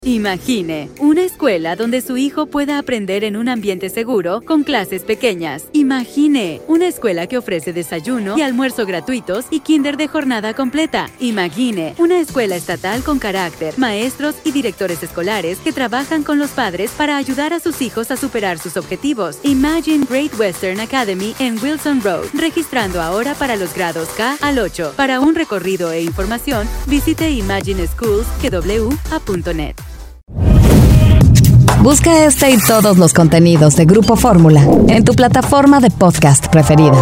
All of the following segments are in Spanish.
Imagine una escuela donde su hijo pueda aprender en un ambiente seguro con clases pequeñas. Imagine una escuela que ofrece desayuno y almuerzo gratuitos y kinder de jornada completa. Imagine una escuela estatal con carácter, maestros y directores escolares que trabajan con los padres para ayudar a sus hijos a superar sus objetivos. Imagine Great Western Academy en Wilson Road, registrando ahora para los grados K al 8. Para un recorrido e información, visite imagineschoolskwA.net. Busca este y todos los contenidos de Grupo Fórmula en tu plataforma de podcast preferida.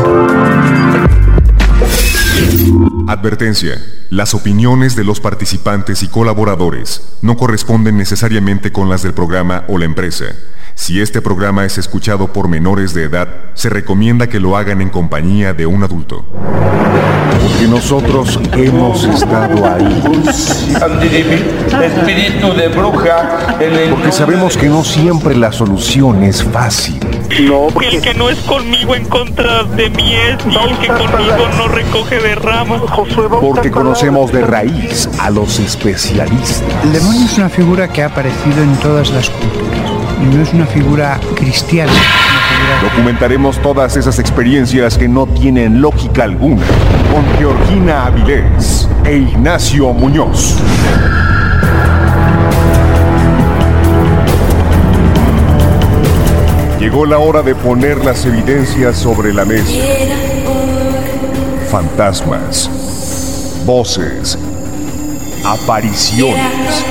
Advertencia. Las opiniones de los participantes y colaboradores no corresponden necesariamente con las del programa o la empresa. Si este programa es escuchado por menores de edad, se recomienda que lo hagan en compañía de un adulto. Porque nosotros hemos estado ahí. Espíritu de bruja. Porque sabemos que no siempre la solución es fácil. No, el que no es conmigo en contra de mí es, y el que conmigo no recoge de ramas. Porque conocemos de raíz a los especialistas. El demonio es una figura que ha aparecido en todas las culturas. Y no es una figura cristiana. Documentaremos todas esas experiencias que no tienen lógica alguna con Georgina Avilés e Ignacio Muñoz. Llegó la hora de poner las evidencias sobre la mesa. Fantasmas, voces, apariciones,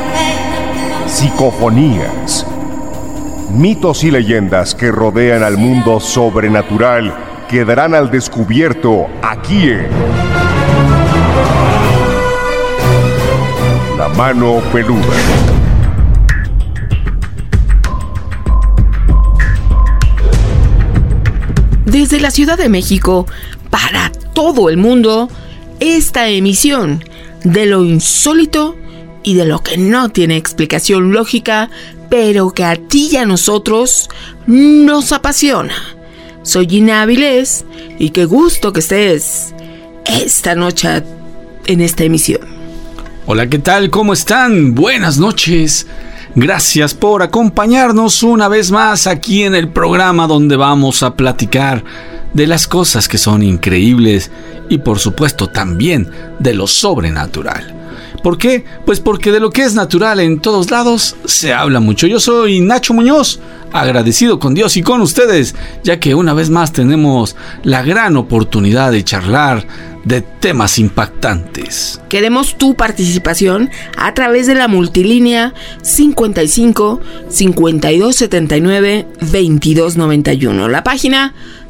psicofonías, mitos y leyendas que rodean al mundo sobrenatural quedarán al descubierto aquí en La Mano Peluda. Desde la Ciudad de México, para todo el mundo, esta emisión de lo insólito y de lo que no tiene explicación lógica, pero que a ti y a nosotros nos apasiona. Soy Gina Avilés y qué gusto que estés esta noche en esta emisión. Hola, ¿qué tal? ¿Cómo están? Buenas noches. Gracias por acompañarnos una vez más aquí en el programa donde vamos a platicar de las cosas que son increíbles y por supuesto también de lo sobrenatural. ¿Por qué? Pues porque de lo que es natural en todos lados se habla mucho. Yo soy Nacho Muñoz, agradecido con Dios y con ustedes, ya que una vez más tenemos la gran oportunidad de charlar de temas impactantes. Queremos tu participación a través de la multilínea 55 52 79 22 91. La página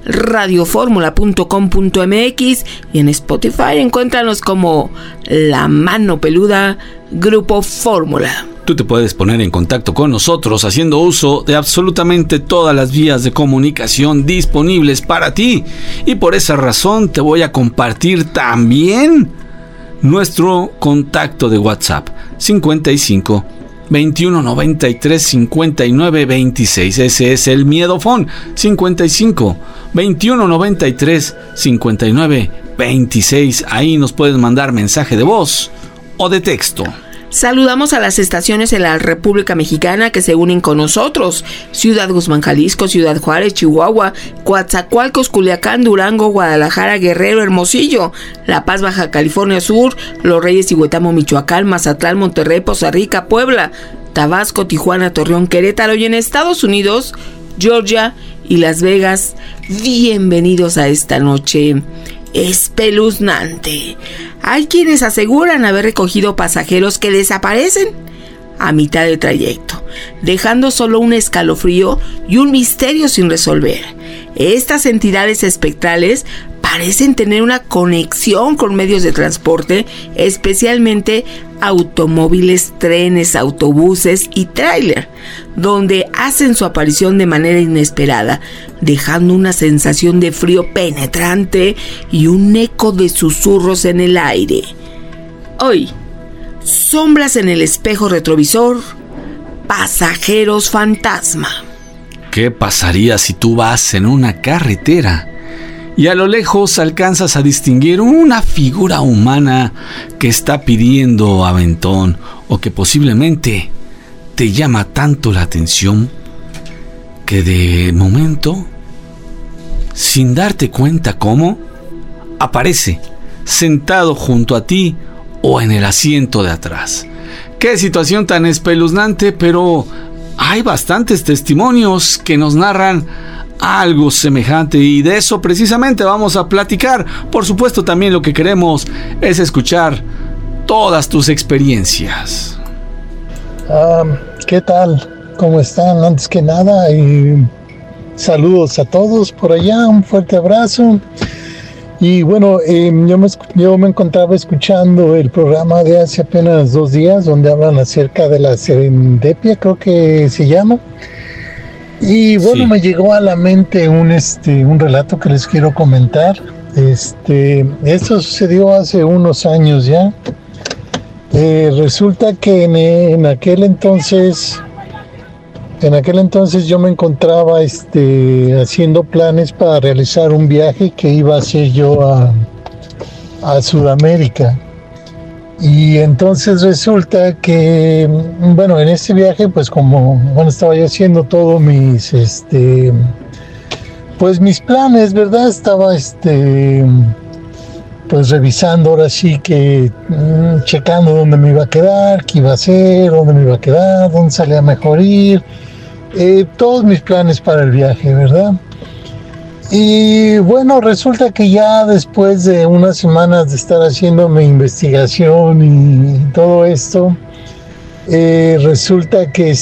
radioformula.com.mx y en Spotify encuéntranos como La Mano Peluda Grupo Fórmula. Tú te puedes poner en contacto con nosotros haciendo uso de absolutamente todas las vías de comunicación disponibles para ti. Y por esa razón te voy a compartir también nuestro contacto de WhatsApp 55 21 93 59 26. Ese es el miedofón 55 21 93 59 26. Ahí nos puedes mandar mensaje de voz o de texto. Saludamos a las estaciones en la República Mexicana que se unen con nosotros: Ciudad Guzmán, Jalisco, Ciudad Juárez, Chihuahua, Coatzacoalcos, Culiacán, Durango, Guadalajara, Guerrero, Hermosillo, La Paz, Baja California Sur, Los Reyes y Huetamo, Michoacán, Mazatlán, Monterrey, Poza Rica, Puebla, Tabasco, Tijuana, Torreón, Querétaro y en Estados Unidos, Georgia y Las Vegas. Bienvenidos a esta noche espeluznante. Hay quienes aseguran haber recogido pasajeros que desaparecen a mitad de trayecto, dejando solo un escalofrío y un misterio sin resolver. Estas entidades espectrales parecen tener una conexión con medios de transporte, especialmente automóviles, trenes, autobuses y tráiler, donde hacen su aparición de manera inesperada, dejando una sensación de frío penetrante y un eco de susurros en el aire. Hoy, sombras en el espejo retrovisor, pasajeros fantasma. ¿Qué pasaría si tú vas en una carretera y a lo lejos alcanzas a distinguir una figura humana que está pidiendo aventón o que posiblemente te llama tanto la atención que de momento, sin darte cuenta cómo, aparece sentado junto a ti o en el asiento de atrás. Qué situación tan espeluznante, pero hay bastantes testimonios que nos narran algo semejante y de eso precisamente vamos a platicar. Por supuesto, también lo que queremos es escuchar todas tus experiencias. ¿Qué tal? ¿Cómo están? Antes que nada, saludos a todos por allá, un fuerte abrazo. Y bueno, yo me encontraba escuchando el programa de hace apenas 2 días donde hablan acerca de la serendipia, creo que se llama. Y bueno, sí, me llegó a la mente un relato que les quiero comentar. Esto sucedió hace unos años ya. Resulta que en aquel entonces yo me encontraba haciendo planes para realizar un viaje que iba a hacer yo a Sudamérica. Y entonces resulta que, bueno, en este viaje, pues estaba yo haciendo todos mis planes, ¿verdad? Estaba pues revisando ahora sí que checando dónde me iba a quedar, qué iba a hacer, dónde me iba a quedar, dónde salía mejor ir, todos mis planes para el viaje, ¿verdad? Y bueno, resulta que ya después de unas semanas de estar haciendo mi investigación y todo esto, resulta que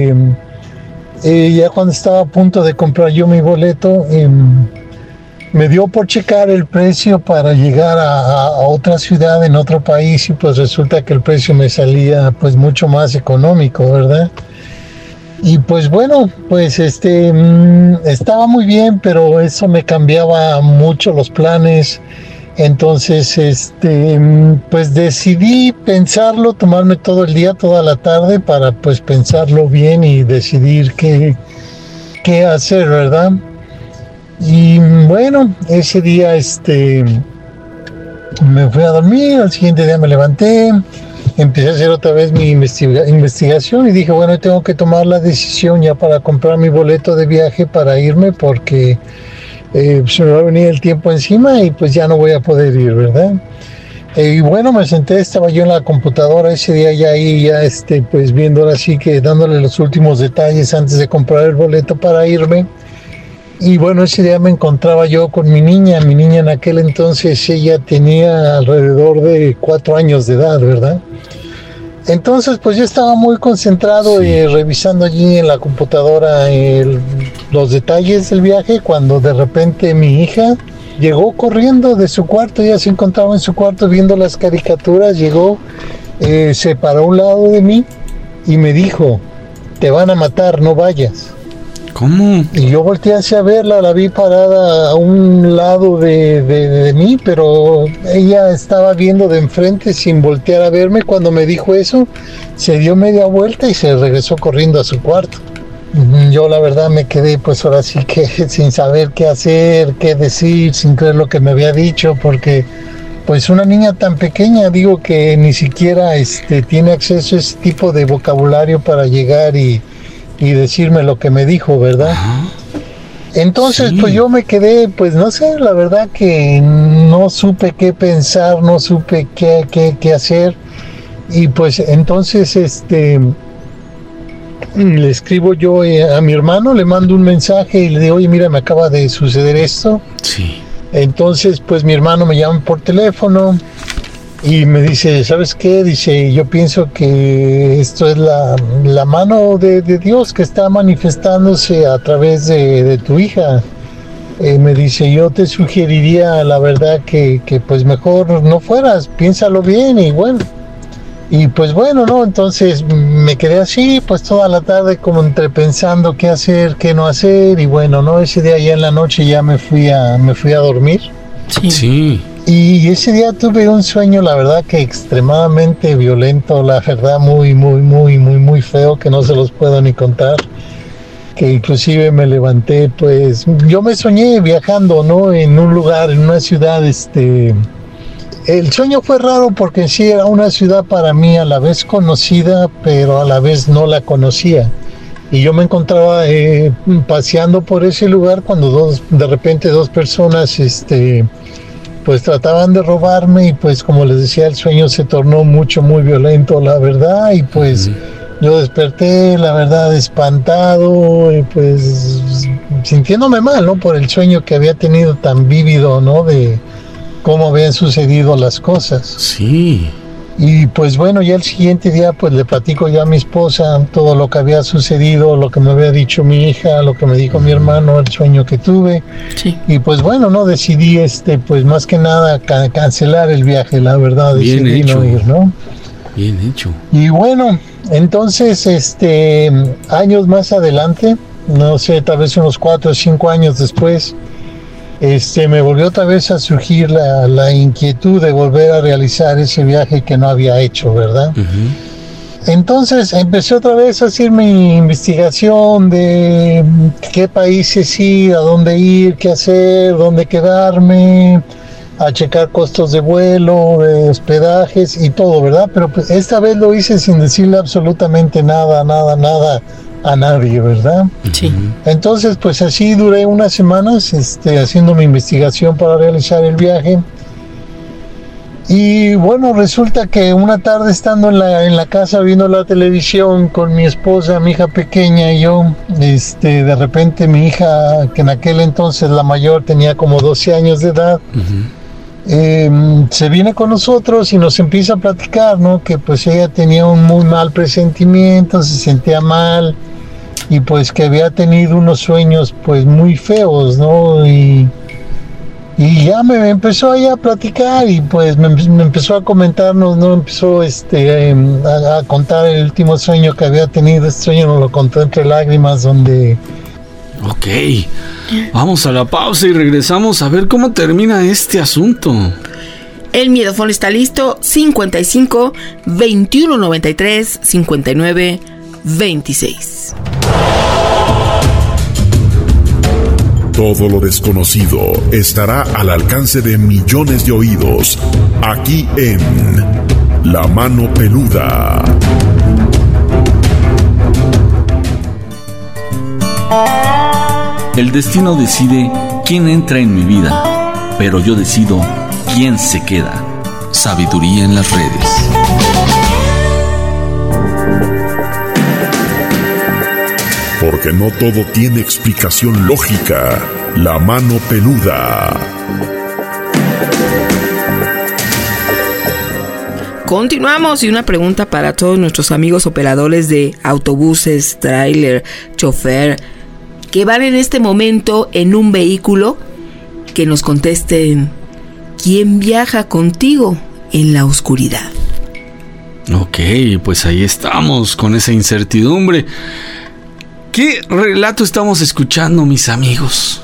ya cuando estaba a punto de comprar yo mi boleto, me dio por checar el precio para llegar a otra ciudad en otro país y pues resulta que el precio me salía pues mucho más económico, ¿verdad? Y pues bueno, pues estaba muy bien, pero eso me cambiaba mucho los planes. Entonces, pues decidí pensarlo, tomarme todo el día, toda la tarde para pues pensarlo bien y decidir qué hacer, ¿verdad? Y bueno, ese día me fui a dormir, al siguiente día me levanté, empecé a hacer otra vez mi investigación y dije, bueno, tengo que tomar la decisión ya para comprar mi boleto de viaje para irme porque se me va a venir el tiempo encima y pues ya no voy a poder ir, ¿verdad? Y bueno, me senté, estaba yo en la computadora ese día pues viendo ahora sí que dándole los últimos detalles antes de comprar el boleto para irme. Y bueno, ese día me encontraba yo con mi niña en aquel entonces ella tenía alrededor de 4 años de edad, ¿verdad? Entonces pues yo estaba muy concentrado revisando allí en la computadora los detalles del viaje cuando de repente mi hija llegó corriendo de su cuarto, ella se encontraba en su cuarto viendo las caricaturas, llegó, se paró a un lado de mí y me dijo, te van a matar, no vayas. ¿Cómo? Y yo volteé hacia verla, la vi parada a un lado de mí, pero ella estaba viendo de enfrente sin voltear a verme. Cuando me dijo eso, se dio media vuelta y se regresó corriendo a su cuarto. Yo la verdad me quedé pues ahora sí que sin saber qué hacer, qué decir, sin creer lo que me había dicho, porque pues una niña tan pequeña, digo que ni siquiera tiene acceso a ese tipo de vocabulario para llegar y decirme lo que me dijo, ¿verdad? Entonces, pues yo me quedé, pues no sé, la verdad que no supe qué pensar, no supe qué hacer. Y pues entonces, le escribo yo a mi hermano, le mando un mensaje y le digo, oye, mira, me acaba de suceder esto. Sí. Entonces, pues mi hermano me llama por teléfono y me dice, ¿sabes qué? Dice, yo pienso que esto es la mano de Dios que está manifestándose a través de tu hija. Me dice, yo te sugeriría, la verdad, que pues mejor no fueras, piénsalo bien y bueno. Y pues bueno, ¿no? Entonces me quedé así, pues toda la tarde como entre pensando qué hacer, qué no hacer. Y bueno, ¿no? Ese día ya en la noche ya me fui a dormir. Sí. Y ese día tuve un sueño, la verdad que extremadamente violento, la verdad muy feo, que no se los puedo ni contar. Que inclusive me levanté, pues yo me soñé viajando, ¿no? En un lugar, en una ciudad, El sueño fue raro porque sí era una ciudad para mí a la vez conocida, pero a la vez no la conocía. Y yo me encontraba paseando por ese lugar cuando de repente dos personas pues trataban de robarme, y pues como les decía, el sueño se tornó muy violento, la verdad, y pues yo desperté, la verdad, espantado, y pues sintiéndome mal, ¿no? Por el sueño que había tenido tan vívido, ¿no? De cómo habían sucedido las cosas. Sí. Y pues bueno, ya el siguiente día pues le platico ya a mi esposa todo lo que había sucedido, lo que me había dicho mi hija, lo que me dijo mi hermano, el sueño que tuve. Sí. Y pues bueno, no decidí pues más que nada cancelar el viaje, la verdad, decidí no ir, ¿no? Bien hecho. Y bueno, entonces años más adelante, no sé, tal vez unos 4 o 5 años después, me volvió otra vez a surgir la inquietud de volver a realizar ese viaje que no había hecho, ¿verdad? Entonces empecé otra vez a hacer mi investigación de qué países ir, a dónde ir, qué hacer, dónde quedarme, a checar costos de vuelo, de hospedajes y todo, ¿verdad? Pero pues esta vez lo hice sin decirle absolutamente nada a nadie, ¿verdad? Sí. Entonces, pues así duré unas semanas haciendo mi investigación para realizar el viaje. Y bueno, resulta que una tarde estando en la casa viendo la televisión con mi esposa, mi hija pequeña y yo, de repente mi hija, que en aquel entonces la mayor tenía como 12 años de edad, se viene con nosotros y nos empieza a platicar, ¿no? Que pues ella tenía un muy mal presentimiento, se sentía mal, y pues que había tenido unos sueños pues muy feos, ¿no? Y ya me empezó ahí a platicar, y pues me empezó a comentarnos, ¿no? Empezó a contar el último sueño que había tenido. Este sueño nos lo contó entre lágrimas, donde... Ok, vamos a la pausa y regresamos a ver cómo termina este asunto. El Miedofón está listo. 55 21 93 59 26. Todo lo desconocido estará al alcance de millones de oídos, aquí en La Mano Peluda. El destino decide quién entra en mi vida, pero yo decido quién se queda. Sabiduría en las redes. Porque no todo tiene explicación lógica. La Mano Peluda. Continuamos, y una pregunta para todos nuestros amigos operadores de autobuses, tráiler, chofer, que van en este momento en un vehículo, que nos contesten: ¿quién viaja contigo en la oscuridad? Ok, pues ahí estamos con esa incertidumbre. ¿Qué relato estamos escuchando, mis amigos?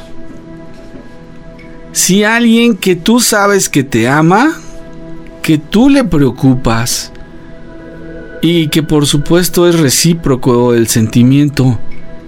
Si alguien que tú sabes que te ama, que tú le preocupas y que por supuesto es recíproco el sentimiento,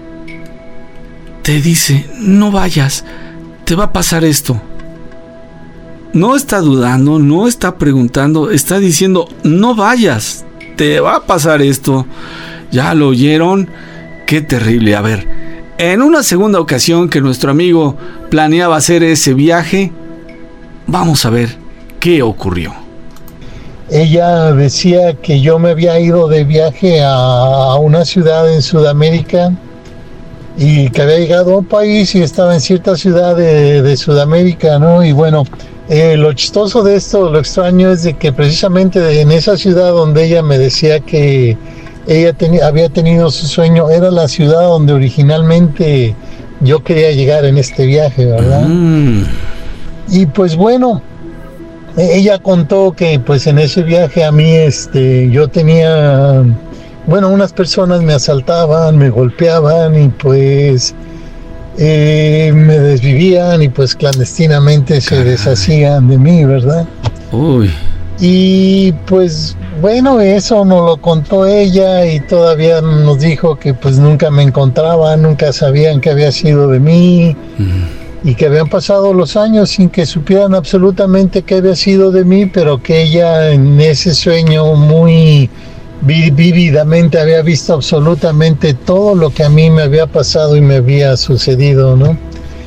te dice: no vayas, te va a pasar esto. No está dudando, no está preguntando, está diciendo: no vayas, te va a pasar esto. ¿Ya lo oyeron? Qué terrible. A ver, en una segunda ocasión que nuestro amigo planeaba hacer ese viaje, vamos a ver qué ocurrió. Ella decía que yo me había ido de viaje a una ciudad en Sudamérica, y que había llegado a un país y estaba en cierta ciudad de Sudamérica, ¿no? Y bueno, lo chistoso de esto, lo extraño, es de que precisamente en esa ciudad donde ella me decía que ella había tenido su sueño, era la ciudad donde originalmente yo quería llegar en este viaje, ¿verdad? Y pues bueno, ella contó que pues en ese viaje a mí yo tenía, bueno, unas personas me asaltaban, me golpeaban, y pues me desvivían, y pues clandestinamente se deshacían de mí, ¿verdad? Uy. Y pues bueno, eso nos lo contó ella, y todavía nos dijo que pues nunca me encontraban, nunca sabían qué había sido de mí. y que habían pasado los años sin que supieran absolutamente qué había sido de mí, pero que ella en ese sueño muy vívidamente había visto absolutamente todo lo que a mí me había pasado y me había sucedido, ¿no?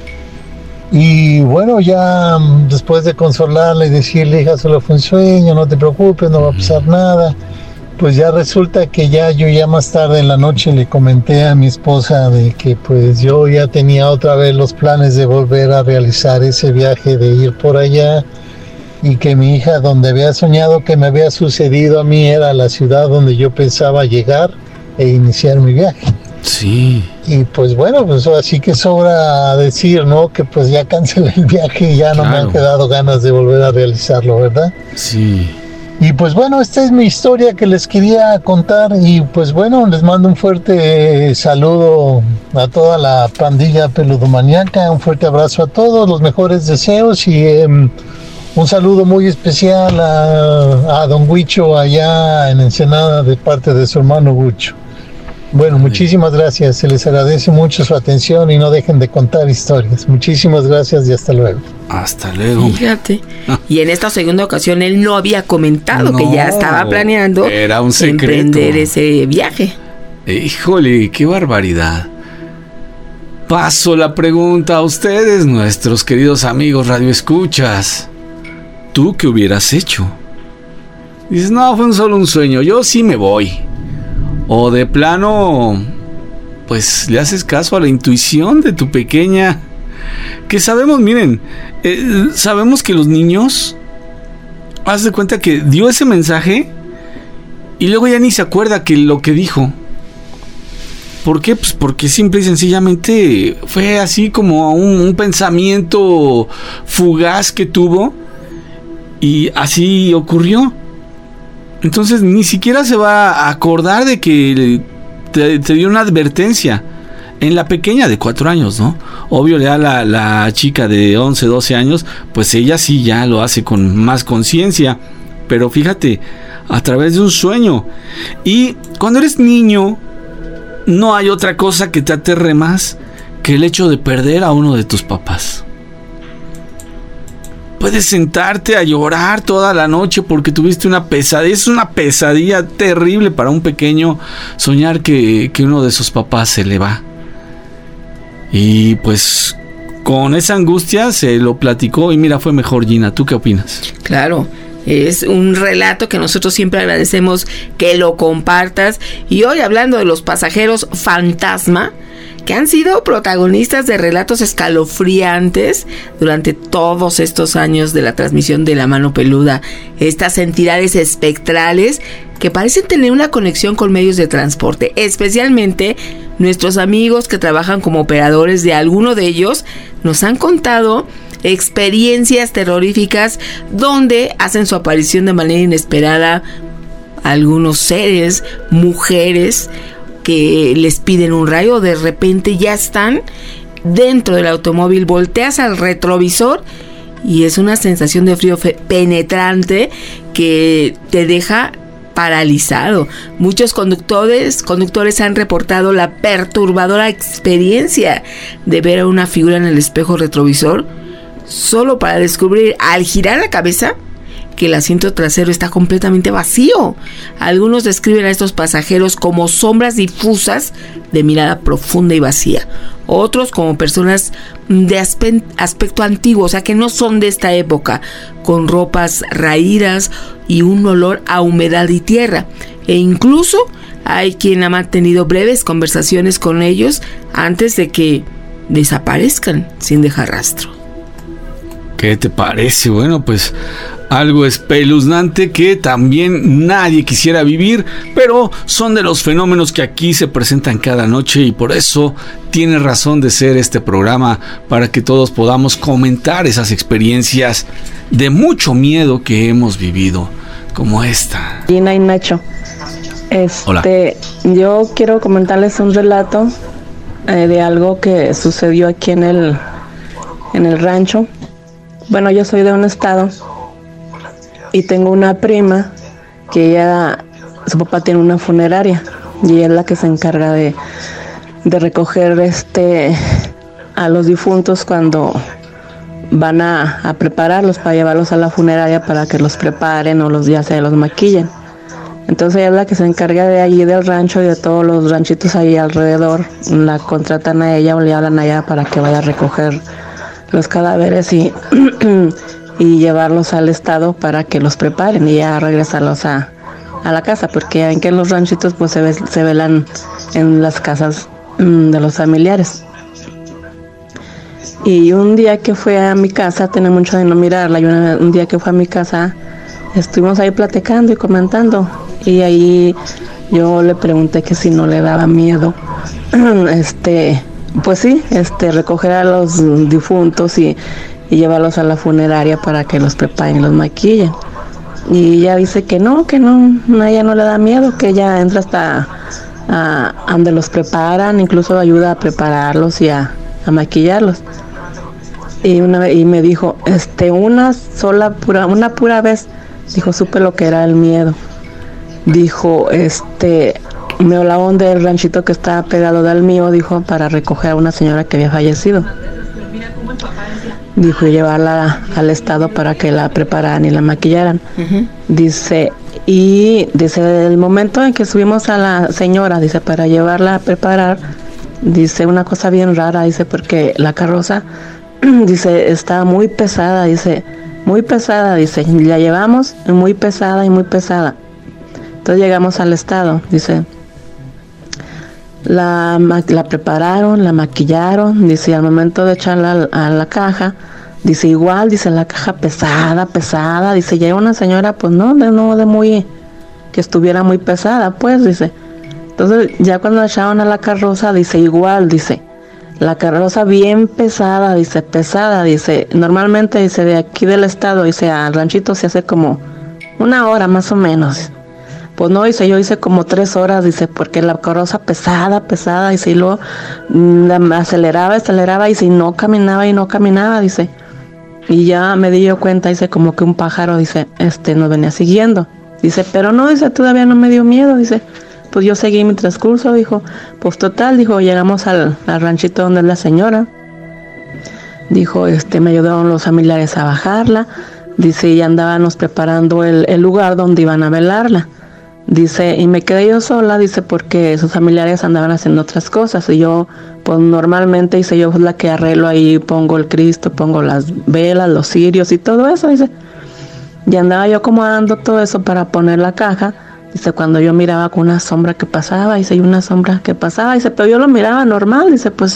Y bueno, ya después de consolarla y decirle, hija, solo fue un sueño, no te preocupes, no va a pasar nada, pues ya resulta que yo más tarde en la noche le comenté a mi esposa de que pues yo ya tenía otra vez los planes de volver a realizar ese viaje, de ir por allá, y que mi hija, donde había soñado que me había sucedido a mí, era la ciudad donde yo pensaba llegar e iniciar mi viaje. Sí. Y pues bueno, pues así que sobra decir, ¿no? Que pues ya cancelé el viaje y ya no me han quedado ganas de volver a realizarlo, ¿verdad? Sí. Y pues bueno, esta es mi historia que les quería contar, y pues bueno, les mando un fuerte saludo a toda la pandilla peludomaniaca, un fuerte abrazo a todos, los mejores deseos, y un saludo muy especial a don Huicho allá en Ensenada de parte de su hermano Huicho. Bueno, muchísimas gracias, se les agradece mucho su atención y no dejen de contar historias. Muchísimas gracias y hasta luego. Hasta luego. Fíjate. Y en esta segunda ocasión él no había comentado que ya estaba planeando era un secreto, emprender ese viaje. Híjole, qué barbaridad. Paso la pregunta a ustedes, nuestros queridos amigos radioescuchas. ¿Tú qué hubieras hecho? Dices, no, fue solo un sueño, yo sí me voy. O de plano, pues le haces caso a la intuición de tu pequeña. Que sabemos, miren, sabemos que los niños, haz de cuenta que dio ese mensaje y luego ya ni se acuerda que lo que dijo. ¿Por qué? Pues porque simple y sencillamente fue así como un pensamiento fugaz que tuvo y así ocurrió. Entonces ni siquiera se va a acordar de que te dio una advertencia. En la pequeña de 4 años, ¿no? Obvio, ya la chica de 11, 12 años, pues ella sí ya lo hace con más conciencia. Pero fíjate, a través de un sueño. Y cuando eres niño, no hay otra cosa que te aterre más que el hecho de perder a uno de tus papás. Puedes sentarte a llorar toda la noche porque tuviste una pesadilla. Es una pesadilla terrible para un pequeño soñar que uno de sus papás se le va. Y pues con esa angustia se lo platicó y mira, fue mejor. Gina, ¿tú qué opinas? Claro, es un relato que nosotros siempre agradecemos que lo compartas. Y hoy hablando de los pasajeros fantasma, que han sido protagonistas de relatos escalofriantes durante todos estos años de la transmisión de La Mano Peluda. Estas entidades espectrales que parecen tener una conexión con medios de transporte, especialmente nuestros amigos que trabajan como operadores de alguno de ellos, nos han contado experiencias terroríficas donde hacen su aparición de manera inesperada algunos seres, mujeres, que les piden un rayo, de repente ya están dentro del automóvil, volteas al retrovisor y es una sensación de frío penetrante que te deja paralizado. Muchos conductores han reportado la perturbadora experiencia de ver a una figura en el espejo retrovisor solo para descubrir al girar la cabeza que el asiento trasero está completamente vacío. Algunos describen a estos pasajeros como sombras difusas de mirada profunda y vacía. Otros como personas de aspecto antiguo, o sea que no son de esta época, con ropas raídas y un olor a humedad y tierra. E incluso hay quien ha mantenido breves conversaciones con ellos antes de que desaparezcan sin dejar rastro. ¿Qué te parece? Bueno, pues algo espeluznante que también nadie quisiera vivir, pero son de los fenómenos que aquí se presentan cada noche y por eso tiene razón de ser este programa, para que todos podamos comentar esas experiencias de mucho miedo que hemos vivido, como esta. Gina y Nacho, Hola. Yo quiero comentarles un relato de algo que sucedió aquí en el rancho. Bueno, yo soy de un estado y tengo una prima que su papá tiene una funeraria y ella es la que se encarga de recoger a los difuntos cuando van a prepararlos para llevarlos a la funeraria para que los preparen o ya se los maquillen. Entonces ella es la que se encarga de allí del rancho y de todos los ranchitos ahí alrededor. La contratan a ella o le hablan a ella para que vaya a recoger los cadáveres y llevarlos al estado para que los preparen y ya regresarlos a la casa, porque en que en los ranchitos pues se velan en las casas de los familiares. Y un día que fue a mi casa, tenía mucho de no mirarla, y un día que fue a mi casa estuvimos ahí platicando y comentando, y ahí yo le pregunté que si no le daba miedo pues sí, recoger a los difuntos y llevarlos a la funeraria para que los preparen y los maquillen. Y ella dice que no, a ella no le da miedo, que ella entra hasta a donde los preparan, incluso ayuda a prepararlos y a maquillarlos. Y me dijo, una pura vez, dijo, supe lo que era el miedo. Dijo, me hablaban del ranchito que estaba pegado del mío, dijo, para recoger a una señora que había fallecido. Dijo, y llevarla al estado para que la prepararan y la maquillaran. Uh-huh. Dice, desde el momento en que subimos a la señora, dice, para llevarla a preparar, dice, una cosa bien rara, dice, porque la carroza, dice, estaba muy pesada, dice, la llevamos muy pesada. Entonces llegamos al estado, dice, la prepararon, la maquillaron, dice, y al momento de echarla a la caja, dice, igual, dice, la caja pesada, dice, llega una señora, pues no de muy, que estuviera muy pesada, pues, dice. Entonces ya cuando la echaron a la carroza, dice, igual, dice, la carroza bien pesada, dice, normalmente, dice, de aquí del estado, dice, al ranchito se hace como 1 hora más o menos. Pues no, dice, yo hice como 3 horas, dice, porque la carroza pesada, dice, y luego aceleraba, dice, y no caminaba, dice. Y ya me di yo cuenta, dice, como que un pájaro, dice, nos venía siguiendo. Dice, pero no, dice, todavía no me dio miedo, dice. Pues yo seguí mi transcurso, dijo. Pues total, dijo, llegamos al ranchito donde es la señora. Dijo, me ayudaron los familiares a bajarla. Dice, y andábamos preparando el lugar donde iban a velarla. Dice, y me quedé yo sola, dice, porque sus familiares andaban haciendo otras cosas. Y yo, pues normalmente, dice, yo pues la que arreglo ahí, pongo el Cristo, pongo las velas, los cirios y todo eso, dice. Y andaba yo acomodando todo eso para poner la caja. Dice, cuando yo miraba con una sombra que pasaba, dice, dice, pero yo lo miraba normal, dice, pues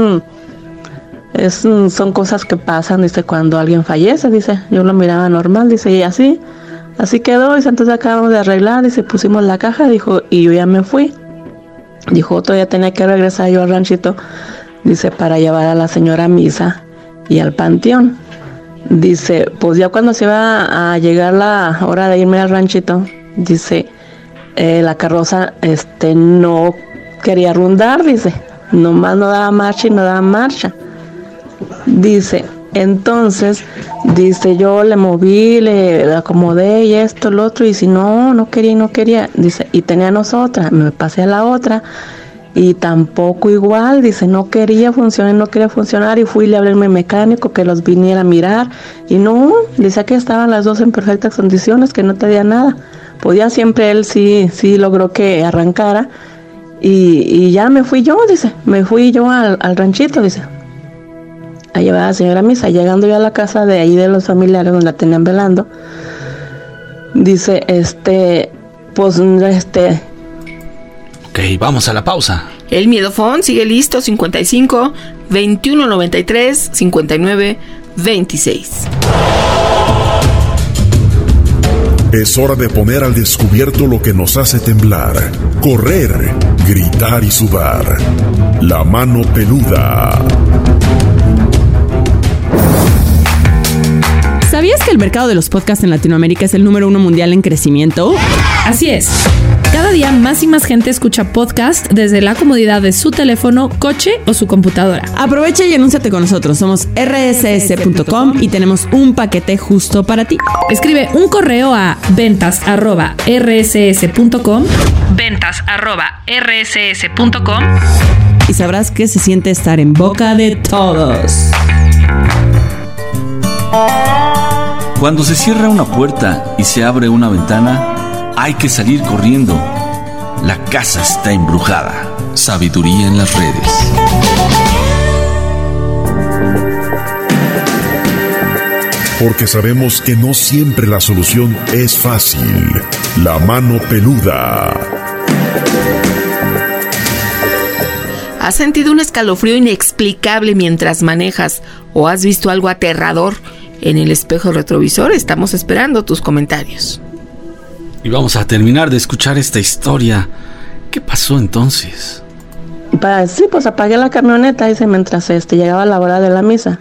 son cosas que pasan, dice, cuando alguien fallece, dice, yo lo miraba normal, dice, y así quedó, dice, entonces acabamos de arreglar, dice, pusimos la caja, dijo, y yo ya me fui. Dijo, todavía tenía que regresar yo al ranchito, dice, para llevar a la señora a misa y al panteón. Dice, pues ya cuando se iba a llegar la hora de irme al ranchito, dice, la carroza no quería rondar, dice, nomás no daba marcha. Dice, entonces, dice, yo le moví, le acomodé y esto, lo otro, y si no quería, dice, y teníamos otra, me pasé a la otra, y tampoco igual, dice, no quería funcionar, y fui y le hablé al mecánico que los viniera a mirar, y no, dice que estaban las dos en perfectas condiciones, que no tenía nada. Pues ya siempre él sí logró que arrancara, y ya me fui yo al ranchito, dice, a llevar a la señora a misa. Llegando yo a la casa de ahí de los familiares donde la tenían velando, dice, Ok, vamos a la pausa. El miedofón sigue listo, 55 21 93 59 26. Es hora de poner al descubierto lo que nos hace temblar, correr, gritar y sudar. La mano peluda. ¿Sabías que el mercado de los podcasts en Latinoamérica es el número 1 mundial en crecimiento? Así es. Cada día más y más gente escucha podcast desde la comodidad de su teléfono, coche o su computadora. Aprovecha y anúnciate con nosotros. Somos rss.com y tenemos un paquete justo para ti. Escribe un correo a ventas@rss.com y sabrás qué se siente estar en boca de todos. Cuando se cierra una puerta y se abre una ventana, hay que salir corriendo. La casa está embrujada. Sabiduría en las redes. Porque sabemos que no siempre la solución es fácil. La mano peluda. ¿Has sentido un escalofrío inexplicable mientras manejas o has visto algo aterrador en el espejo retrovisor? Estamos esperando tus comentarios. Y vamos a terminar de escuchar esta historia. ¿Qué pasó entonces? Sí, pues apagué la camioneta, dice, mientras llegaba la hora de la misa.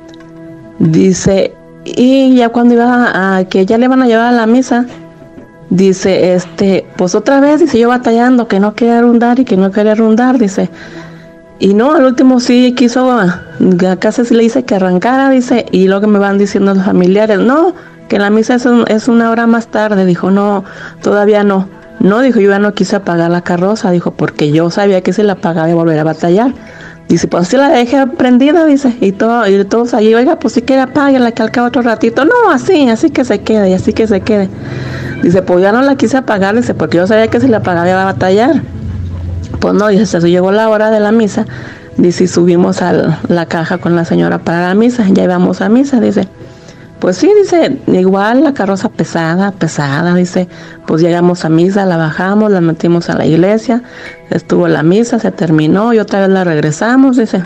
Dice, y ya cuando iba a que ya le iban a llevar a la misa, dice, pues otra vez, dice, yo batallando, que no quería rundar, dice. Y no, al último sí quiso, casi sí le dice que arrancara, dice, y luego me van diciendo los familiares, no, que la misa es una hora más tarde, dijo, no, todavía no. No, dijo, yo ya no quise apagar la carroza, dijo, porque yo sabía que si la apagaba iba a volver a batallar. Dice, pues sí la dejé prendida, dice, y todos allí, oiga, pues si quiere apáguela, que al cabo otro ratito. No, así que se quede, y así que se quede. Dice, pues ya no la quise apagar, dice, porque yo sabía que si la apagaba iba a batallar. Pues no, dice, se llegó la hora de la misa, dice, y subimos a la caja con la señora para la misa, ya íbamos a misa, dice. Pues sí, dice, igual la carroza pesada, dice, pues llegamos a misa, la bajamos, la metimos a la iglesia, estuvo la misa, se terminó y otra vez la regresamos, dice.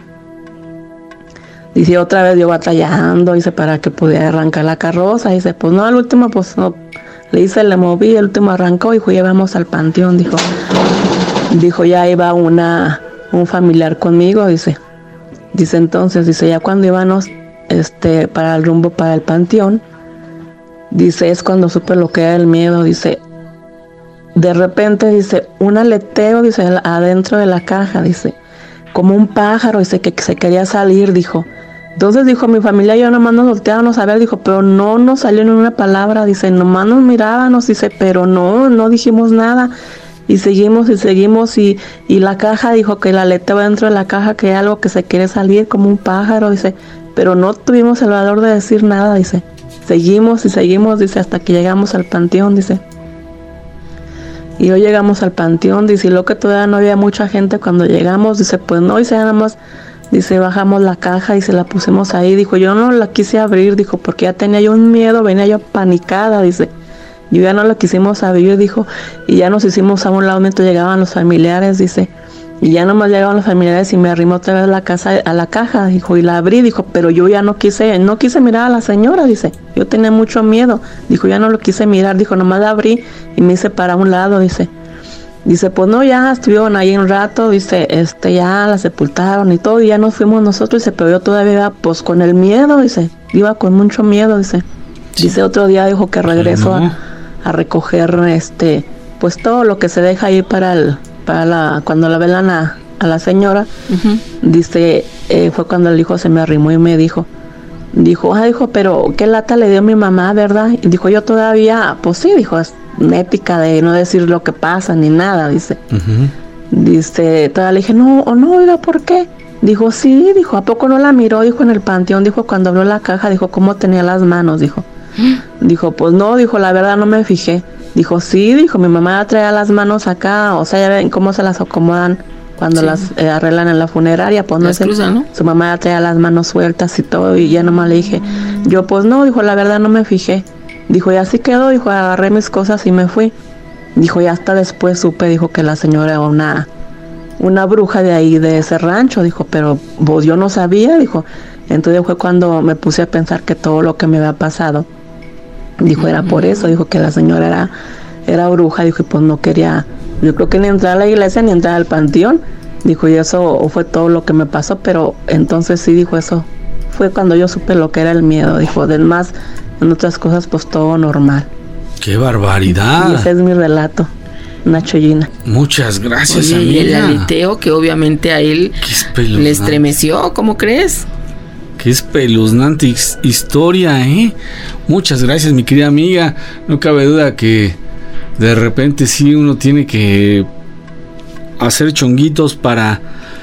Dice, otra vez yo batallando, dice, para que pudiera arrancar la carroza, dice, pues no, al último, pues no, le moví, el último arrancó, dijo, llevamos al panteón, dijo, ya iba un familiar conmigo, dice, entonces, dice, ya cuando íbamos, para el rumbo para el panteón, dice, es cuando supe lo que era el miedo, dice, de repente, dice, un aleteo, dice, adentro de la caja, dice, como un pájaro, dice, que se quería salir, dijo. Entonces, dijo, mi familia y yo nomás nos volteábamos a ver, dijo, pero no nos salió ni una palabra, dice, nomás nos mirábamos, dice, pero no dijimos nada. Y seguimos y la caja, dijo, que el aleteo dentro de la caja, que hay algo que se quiere salir como un pájaro, dice, pero no tuvimos el valor de decir nada, dice. Seguimos, dice, hasta que llegamos al panteón, dice. Y hoy llegamos al panteón, dice, y lo que todavía no había mucha gente cuando llegamos, dice, pues no, dice, nada más, dice, bajamos la caja y se la pusimos ahí, dijo, yo no la quise abrir, dijo, porque ya tenía yo un miedo, venía yo panicada, dice. Yo ya no la quisimos abrir, dijo, y ya nos hicimos a un lado mientras llegaban los familiares, dice. Y ya nomás llegaban los familiares y me arrimó otra vez a la caja, dijo, y la abrí, dijo, pero yo ya no quise mirar a la señora, dice, yo tenía mucho miedo, dijo, ya no lo quise mirar, dijo, nomás la abrí y me hice para un lado, dice, pues no, ya estuvieron ahí un rato, dice, ya la sepultaron y todo, y ya nos fuimos nosotros, dice, pero yo todavía iba, pues, con el miedo, dice, iba con mucho miedo, dice, otro día dijo que regreso a recoger, pues todo lo que se deja ahí cuando la velan a la señora, dice, fue cuando el hijo se me arrimó y me dijo, pero qué lata le dio mi mamá, ¿verdad? Y dijo, yo todavía, pues sí, dijo, es una ética de no decir lo que pasa ni nada, dice. Dice, todavía le dije, no, oiga, ¿por qué? Dijo, sí, dijo, ¿a poco no la miró? Dijo, en el panteón, dijo, cuando abrió la caja, dijo, ¿cómo tenía las manos? Dijo, pues no, dijo, la verdad no me fijé. Dijo, sí, dijo, mi mamá traía las manos acá, o sea, ya ven cómo se las acomodan cuando las arreglan en la funeraria, pues no sé, ¿no? Su mamá ya traía las manos sueltas y todo, y ya nomás le dije, yo pues no, dijo, la verdad no me fijé. Dijo, y así quedó, dijo, agarré mis cosas y me fui. Dijo, y hasta después supe, dijo, que la señora era una bruja de ahí, de ese rancho, dijo, pero pues yo no sabía, dijo. Entonces fue cuando me puse a pensar que todo lo que me había pasado, dijo, era por eso, dijo, que la señora era bruja, dijo, y pues no quería, yo creo que ni entrar a la iglesia ni entrar al panteón, dijo, y eso fue todo lo que me pasó, pero entonces sí, dijo, eso fue cuando yo supe lo que era el miedo, dijo, del más, en otras cosas, pues todo normal. ¡Qué barbaridad! Y ese es mi relato, Nacho Gina. Muchas gracias, oye, amiga. Y el aleteo que obviamente a él le estremeció, ¿cómo crees? Qué espeluznante historia, ¿eh? Muchas gracias, mi querida amiga. No cabe duda que de repente sí uno tiene que hacer chonguitos para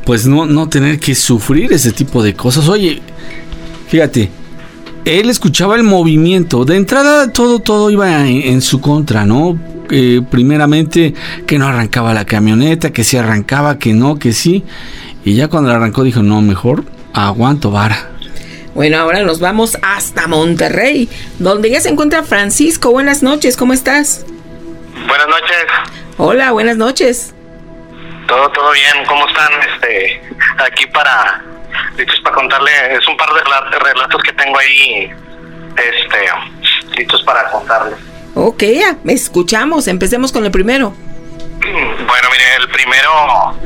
pues no tener que sufrir ese tipo de cosas. Oye, fíjate, él escuchaba el movimiento. De entrada todo iba en su contra, ¿no? Primeramente que no arrancaba la camioneta, que sí arrancaba, que no, que sí. Y ya cuando la arrancó dijo, no, mejor aguanto vara. Bueno, ahora nos vamos hasta Monterrey, donde ya se encuentra Francisco. Buenas noches, ¿cómo estás? Buenas noches. Hola, buenas noches. Todo bien, ¿cómo están? Aquí listos para contarle, es un par de relatos que tengo ahí, listos para contarles. Ok, escuchamos, empecemos con el primero. Bueno, mire, el primero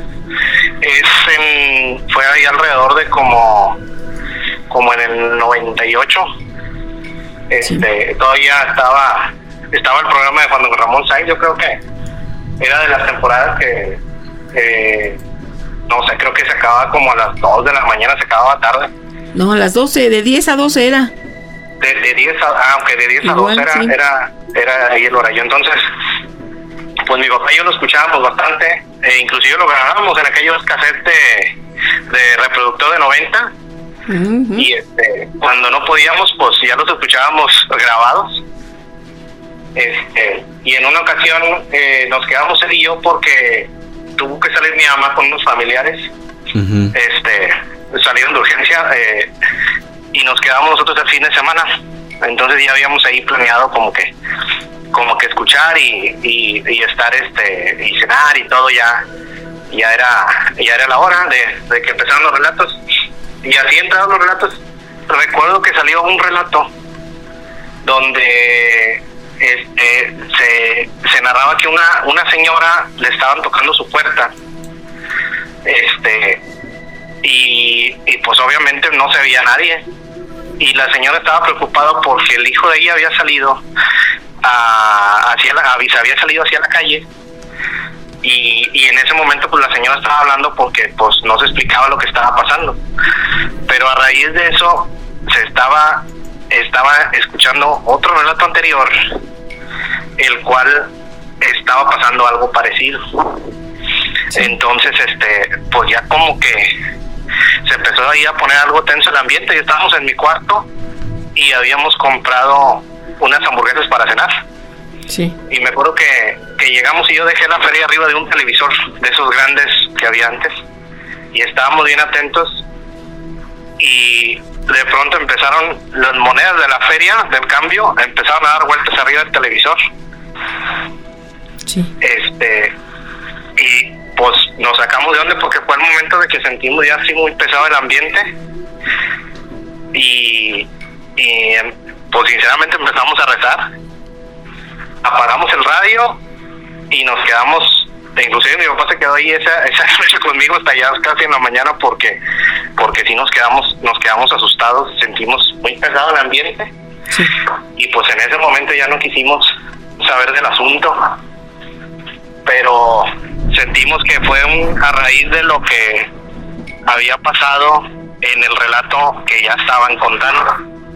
fue ahí alrededor de como en el 98. Sí. Todavía estaba el programa de Juan Ramón Sáenz. Yo creo que era de las temporadas que no sé, creo que se acababa como a las 2 de la mañana, se acababa tarde. No, a las 12, de 10 a 12 era. De 10 aunque de 10 igual, a 12 era ahí el horario. Entonces, pues mi papá y yo lo escuchábamos bastante, inclusive lo grabábamos en aquellos cassettes de reproductor de 90. Uh-huh. Y cuando no podíamos, pues ya los escuchábamos grabados. Y en una ocasión nos quedamos él y yo porque tuvo que salir mi mamá con unos familiares. Uh-huh. Salieron de urgencia y nos quedamos nosotros el fin de semana. Entonces ya habíamos ahí planeado como que escuchar y estar y cenar y todo. Ya era la hora de que empezaron los relatos. Y así entraron los relatos. Recuerdo que salió un relato donde se narraba que una señora le estaban tocando su puerta, y pues obviamente no se veía nadie, y la señora estaba preocupada porque el hijo de ella había salido había salido hacia la calle, y en ese momento pues la señora estaba hablando porque pues no se explicaba lo que estaba pasando, pero a raíz de eso se estaba escuchando otro relato anterior, el cual estaba pasando algo parecido. Sí. Entonces, pues ya como que se empezó ahí a poner algo tenso el ambiente, y estábamos en mi cuarto y habíamos comprado unas hamburguesas para cenar. Sí. Y me acuerdo que llegamos y yo dejé la feria arriba de un televisor de esos grandes que había antes, y estábamos bien atentos, y de pronto empezaron las monedas de la feria del cambio, empezaron a dar vueltas arriba del televisor. Sí. Y pues nos sacamos de onda porque fue el momento de que sentimos ya así muy pesado el ambiente, y pues sinceramente empezamos a rezar, apagamos el radio y nos quedamos. Inclusive mi papá se quedó ahí esa noche conmigo hasta ya casi en la mañana porque sí nos quedamos asustados, sentimos muy pesado el ambiente. Sí. Y pues en ese momento ya no quisimos saber del asunto, pero sentimos que fue a raíz de lo que había pasado en el relato que ya estaban contando.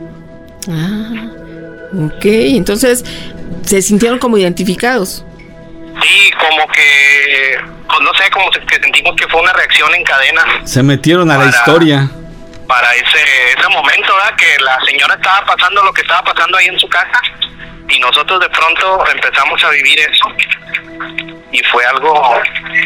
Ok, entonces se sintieron como identificados. Sí, como que, pues no sé, como que sentimos que fue una reacción en cadena. Se metieron a la historia. Para ese momento, ¿verdad? Que la señora estaba pasando lo que estaba pasando ahí en su casa, y nosotros de pronto empezamos a vivir eso, y fue algo,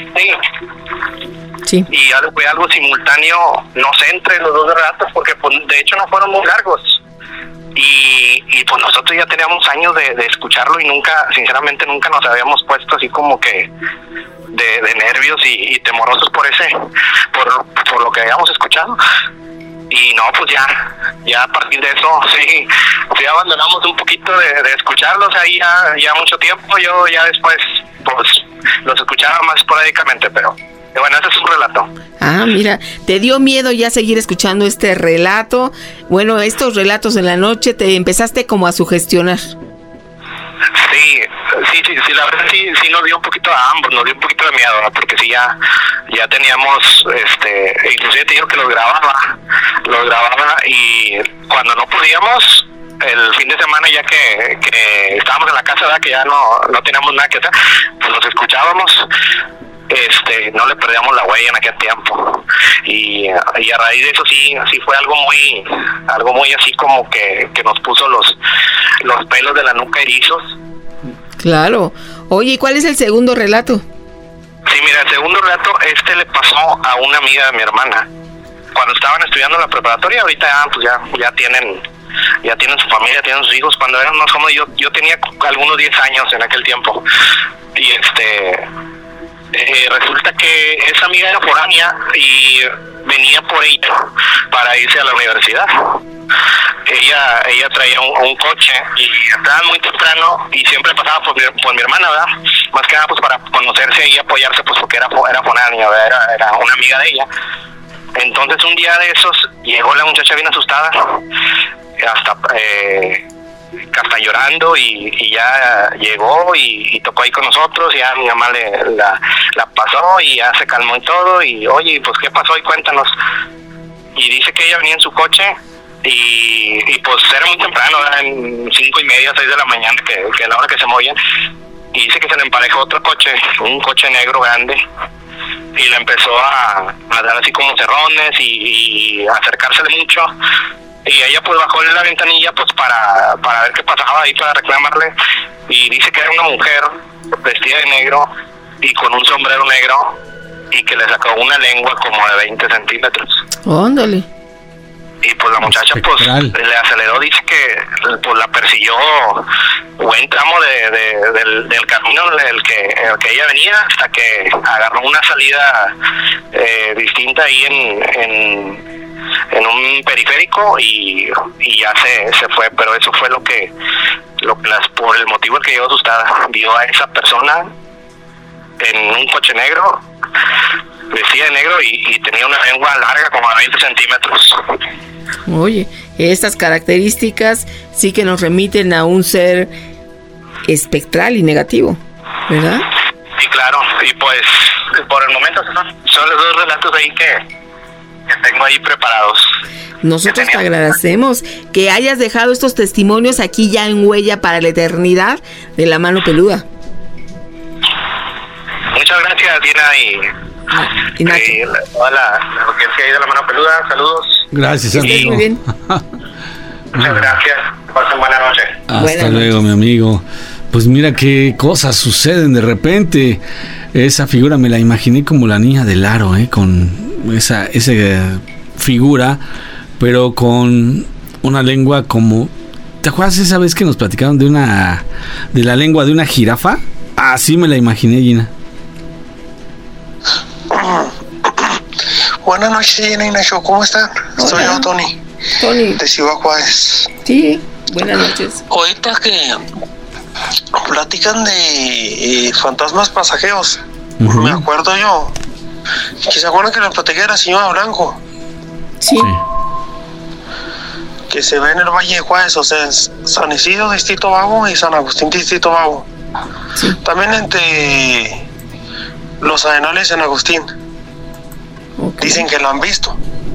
sí. Y fue algo simultáneo, no sé, entre los dos relatos, porque pues, de hecho no fueron muy largos. Y pues nosotros ya teníamos años de escucharlo, y sinceramente nunca nos habíamos puesto así como que de nervios y temorosos por lo que habíamos escuchado. Y no, pues ya a partir de eso sí abandonamos un poquito de escucharlos ahí ya mucho tiempo. Yo ya después pues los escuchaba más esporádicamente, pero bueno, ese es un relato. Mira, ¿te dio miedo ya seguir escuchando este relato? Bueno, estos relatos en la noche, ¿te empezaste como a sugestionar? Sí, la verdad sí nos dio un poquito a ambos, nos dio un poquito de miedo, ¿no? Porque sí ya teníamos, inclusive te digo que los grababa, y cuando no podíamos, el fin de semana ya que estábamos en la casa, ¿verdad? Que ya no teníamos nada que hacer, pues los escuchábamos. no le perdíamos la huella en aquel tiempo. Y a raíz de eso sí fue algo muy así como que nos puso los pelos de la nuca erizos. Claro. Oye, ¿y cuál es el segundo relato? Sí, mira, el segundo relato le pasó a una amiga de mi hermana. Cuando estaban estudiando la preparatoria, ahorita ya tienen su familia, tienen sus hijos. Cuando eran más jóvenes, yo tenía algunos 10 años en aquel tiempo. Y resulta que esa amiga era foránea y venía por ella para irse a la universidad. Ella traía un coche y entraban muy temprano y siempre pasaba por mi hermana, ¿verdad? Más que nada pues para conocerse y apoyarse, pues porque era foránea, ¿verdad? Era una amiga de ella. Entonces un día de esos llegó la muchacha bien asustada, hasta llorando, y ya llegó y tocó ahí con nosotros. Y ya mi mamá la pasó y ya se calmó y todo. Y oye, pues ¿qué pasó? Y cuéntanos. Y dice que ella venía en su coche y pues era muy temprano, era en 5:30, 6 de la mañana, que a la hora que se movían. Y dice que se le emparejó otro coche, un coche negro grande, y le empezó a dar así como cerrones y a acercársele mucho. Y ella pues bajó en la ventanilla pues para ver qué pasaba ahí, para reclamarle. Y dice que era una mujer vestida de negro y con un sombrero negro, y que le sacó una lengua como de 20 centímetros. Óndale. Y pues la muchacha pues le aceleró. Dice que pues la persiguió buen tramo del camino el que ella venía, hasta que agarró una salida distinta ahí en un periférico y ya se fue. Pero eso fue lo que por el motivo el que llegó asustada. Vio a esa persona en un coche negro, vestida de negro, y tenía una lengua larga como de 20 centímetros. Oye, estas características sí que nos remiten a un ser espectral y negativo, ¿verdad? Sí, claro. Y pues por el momento son los 2 relatos ahí que tengo ahí preparados. Nosotros te agradecemos que hayas dejado estos testimonios aquí ya en huella para la eternidad de La Mano Peluda. Muchas gracias, Dina, y Nacho. Toda la audiencia ahí de La Mano Peluda. Saludos. Gracias, amigo. Muy bien. Muchas gracias. Pasen buena noche. Hasta luego, mi amigo. Pues mira qué cosas suceden de repente. Esa figura me la imaginé como la niña del aro, con esa figura, pero con una lengua como... ¿Te acuerdas esa vez que nos platicaron de la lengua de una jirafa? Así me la imaginé, Gina. Buenas noches, Gina y Nacho, ¿cómo están? Hola. Soy yo, Tony. De Ciudad Juárez. Sí, buenas noches. Ahorita que platican de fantasmas pasajeros, me acuerdo yo, que se acuerdan que les platiqué de la señora Blanco. Sí. Que se ve en el Valle de Juárez, o sea, en San Isidro, Distrito Vago, y San Agustín, Distrito Vago. Sí. También entre los Arenales, San Agustín. Okay. Dicen que la han visto.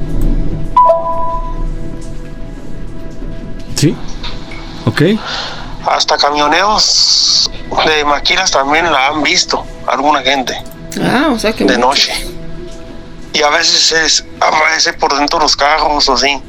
Sí. Ok. Hasta camioneros de maquilas también la han visto, alguna gente. O sea que de noche. Y a veces aparece por dentro de los carros o así.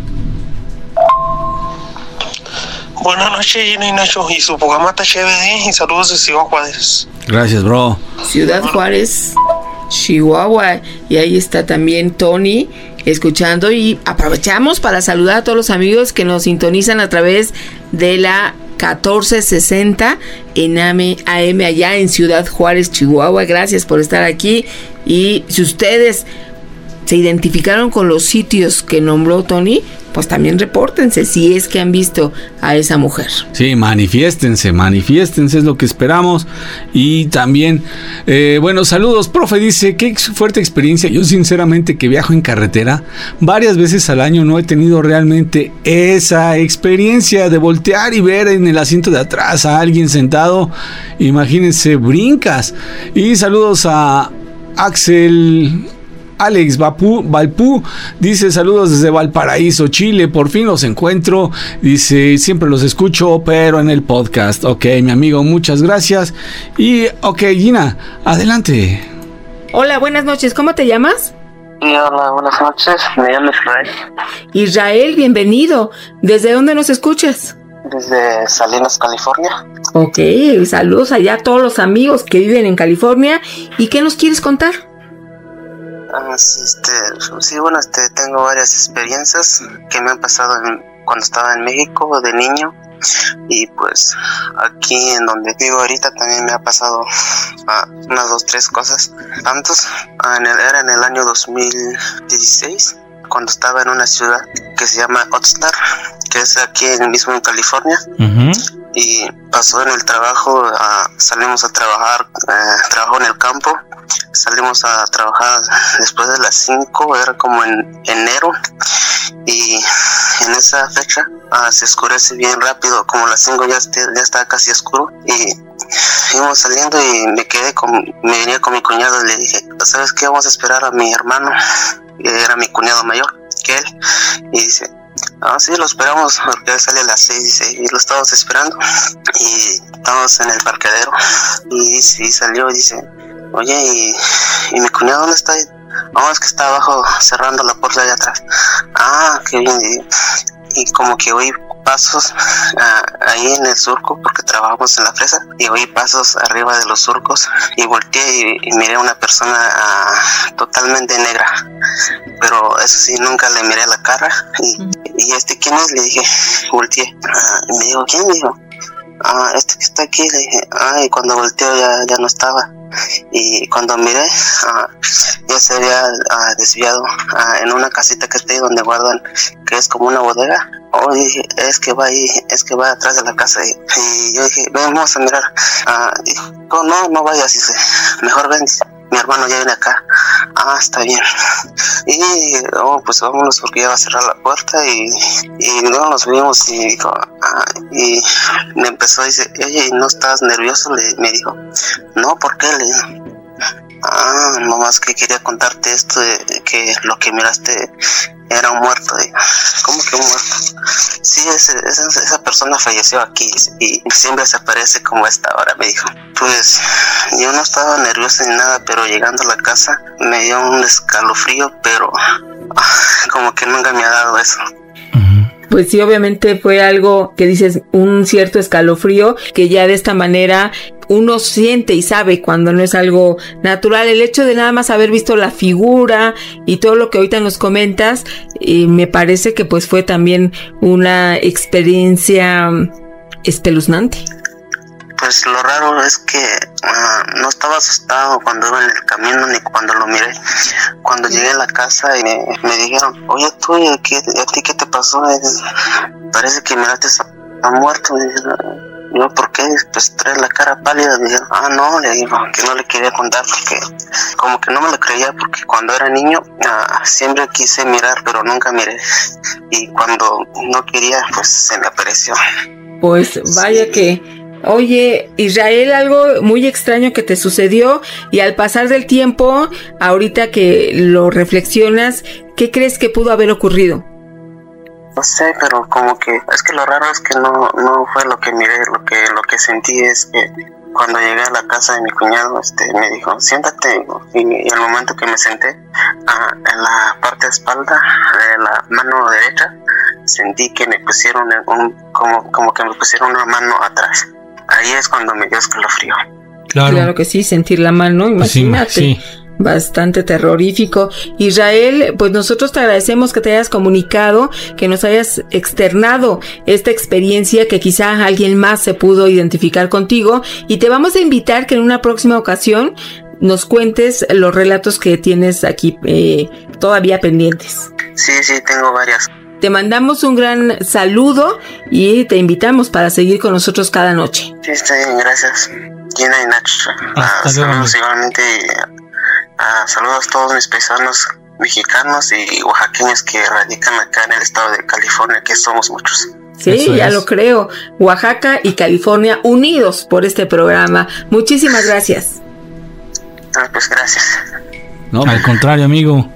Buenas noches, Gina y Nacho, y su programa está chévere, y saludos de Ciudad Juárez. Gracias, bro. Ciudad Juárez, Chihuahua, y ahí está también Tony escuchando, y aprovechamos para saludar a todos los amigos que nos sintonizan a través de la 1460 en AM allá en Ciudad Juárez, Chihuahua. Gracias por estar aquí, y si ustedes se identificaron con los sitios que nombró Tony, pues también repórtense si es que han visto a esa mujer. Sí, manifiéstense, es lo que esperamos. Y también, bueno, saludos, profe, dice, qué fuerte experiencia. Yo sinceramente que viajo en carretera varias veces al año, no he tenido realmente esa experiencia de voltear y ver en el asiento de atrás a alguien sentado. Imagínense, brincas. Y saludos a Alex Valpú, dice saludos desde Valparaíso, Chile, por fin los encuentro, dice siempre los escucho pero en el podcast. Ok, mi amigo, muchas gracias. Y ok, Gina, adelante. Hola, buenas noches. ¿Cómo te llamas? Sí, hola, buenas noches. Me llamo Israel. Israel, bienvenido. ¿Desde dónde nos escuchas? Desde Salinas, California. Ok, saludos allá a todos los amigos que viven en California. ¿Y qué nos quieres contar? Tengo varias experiencias que me han pasado cuando estaba en México de niño. Y pues aquí en donde vivo ahorita también me ha pasado unas 2, 3 cosas. Era en el año 2016, cuando estaba en una ciudad que se llama Oxnard, que es aquí mismo en California. Y pasó en el trabajo, salimos a trabajar, trabajo en el campo, salimos a trabajar después de las 5, era como en enero, y en esa fecha se oscurece bien rápido, como las 5 ya está casi oscuro, y íbamos saliendo y me venía con mi cuñado y le dije, ¿sabes qué? Vamos a esperar a mi hermano, era mi cuñado mayor que él, y dice, sí, lo esperamos porque él sale a las 6 y lo estábamos esperando y estábamos en el parqueadero y salió y dice, oye, ¿y mi cuñado dónde está? No, es que está abajo cerrando la puerta allá atrás. Qué bien. Y como que oí pasos ahí en el surco, porque trabajamos en la fresa, y oí pasos arriba de los surcos y volteé y miré a una persona totalmente negra, pero eso sí, nunca le miré la cara. Y ¿quién es? Le dije, volteé, y me dijo, ¿quién? Me dijo, este que está aquí. Le dije, y cuando volteo ya no estaba, y cuando miré ya se había desviado en una casita que está ahí donde guardan, que es como una bodega. Dije, es que va atrás de la casa, y yo dije, ven, vamos a mirar. Dijo, no vayas, dice, mejor ven, mi hermano ya viene acá. Está bien. Y pues vámonos porque ya va a cerrar la puerta, y luego nos vimos y dijo, y me empezó a decir, oye, ¿no estás nervioso? Me dijo, no, ¿por qué? Le dije, nomás que quería contarte esto de que lo que miraste era un muerto. ¿Cómo que un muerto? Sí, esa persona falleció aquí y siempre se aparece como a esta hora, me dijo. Pues yo no estaba nervioso ni nada, pero llegando a la casa me dio un escalofrío, pero como que nunca me ha dado eso. Pues sí, obviamente fue algo que dices, un cierto escalofrío, que ya de esta manera uno siente y sabe cuando no es algo natural. El hecho de nada más haber visto la figura y todo lo que ahorita nos comentas, me parece que pues fue también una experiencia espeluznante. Pues lo raro es que no estaba asustado cuando iba en el camino ni cuando lo miré. Cuando llegué a la casa y me dijeron, oye, tú, ¿a ti qué te pasó? Parece que miraste a muerto. Yo, ¿por qué? Pues trae la cara pálida. Me dijeron, no, le digo que no le quería contar porque como que no me lo creía, porque cuando era niño siempre quise mirar, pero nunca miré. Y cuando no quería, pues se me apareció. Pues vaya que... Oye, Israel, algo muy extraño que te sucedió, y al pasar del tiempo, ahorita que lo reflexionas, ¿qué crees que pudo haber ocurrido? No sé, pero como que es que lo raro es que no fue lo que miré, lo que sentí es que cuando llegué a la casa de mi cuñado, me dijo, siéntate, y al momento que me senté, en la parte de espalda de la mano derecha, sentí que me pusieron como que me pusieron una mano atrás. Ahí es cuando me dio escalofrío. Claro que sí, sentir la mano, imagínate. Pues sí. Bastante terrorífico. Israel, pues nosotros te agradecemos que te hayas comunicado, que nos hayas externado esta experiencia, que quizá alguien más se pudo identificar contigo, y te vamos a invitar que en una próxima ocasión nos cuentes los relatos que tienes aquí todavía pendientes. Sí, tengo varias. Te mandamos un gran saludo y te invitamos para seguir con nosotros cada noche. Sí, está bien, gracias. Gina y Nacho. Saludos igualmente. Saludos a todos mis paisanos mexicanos y oaxaqueños que radican acá en el estado de California, que somos muchos. Sí, ya lo creo. Oaxaca y California unidos por este programa. Muchísimas gracias. Pues gracias. No, al contrario, amigo.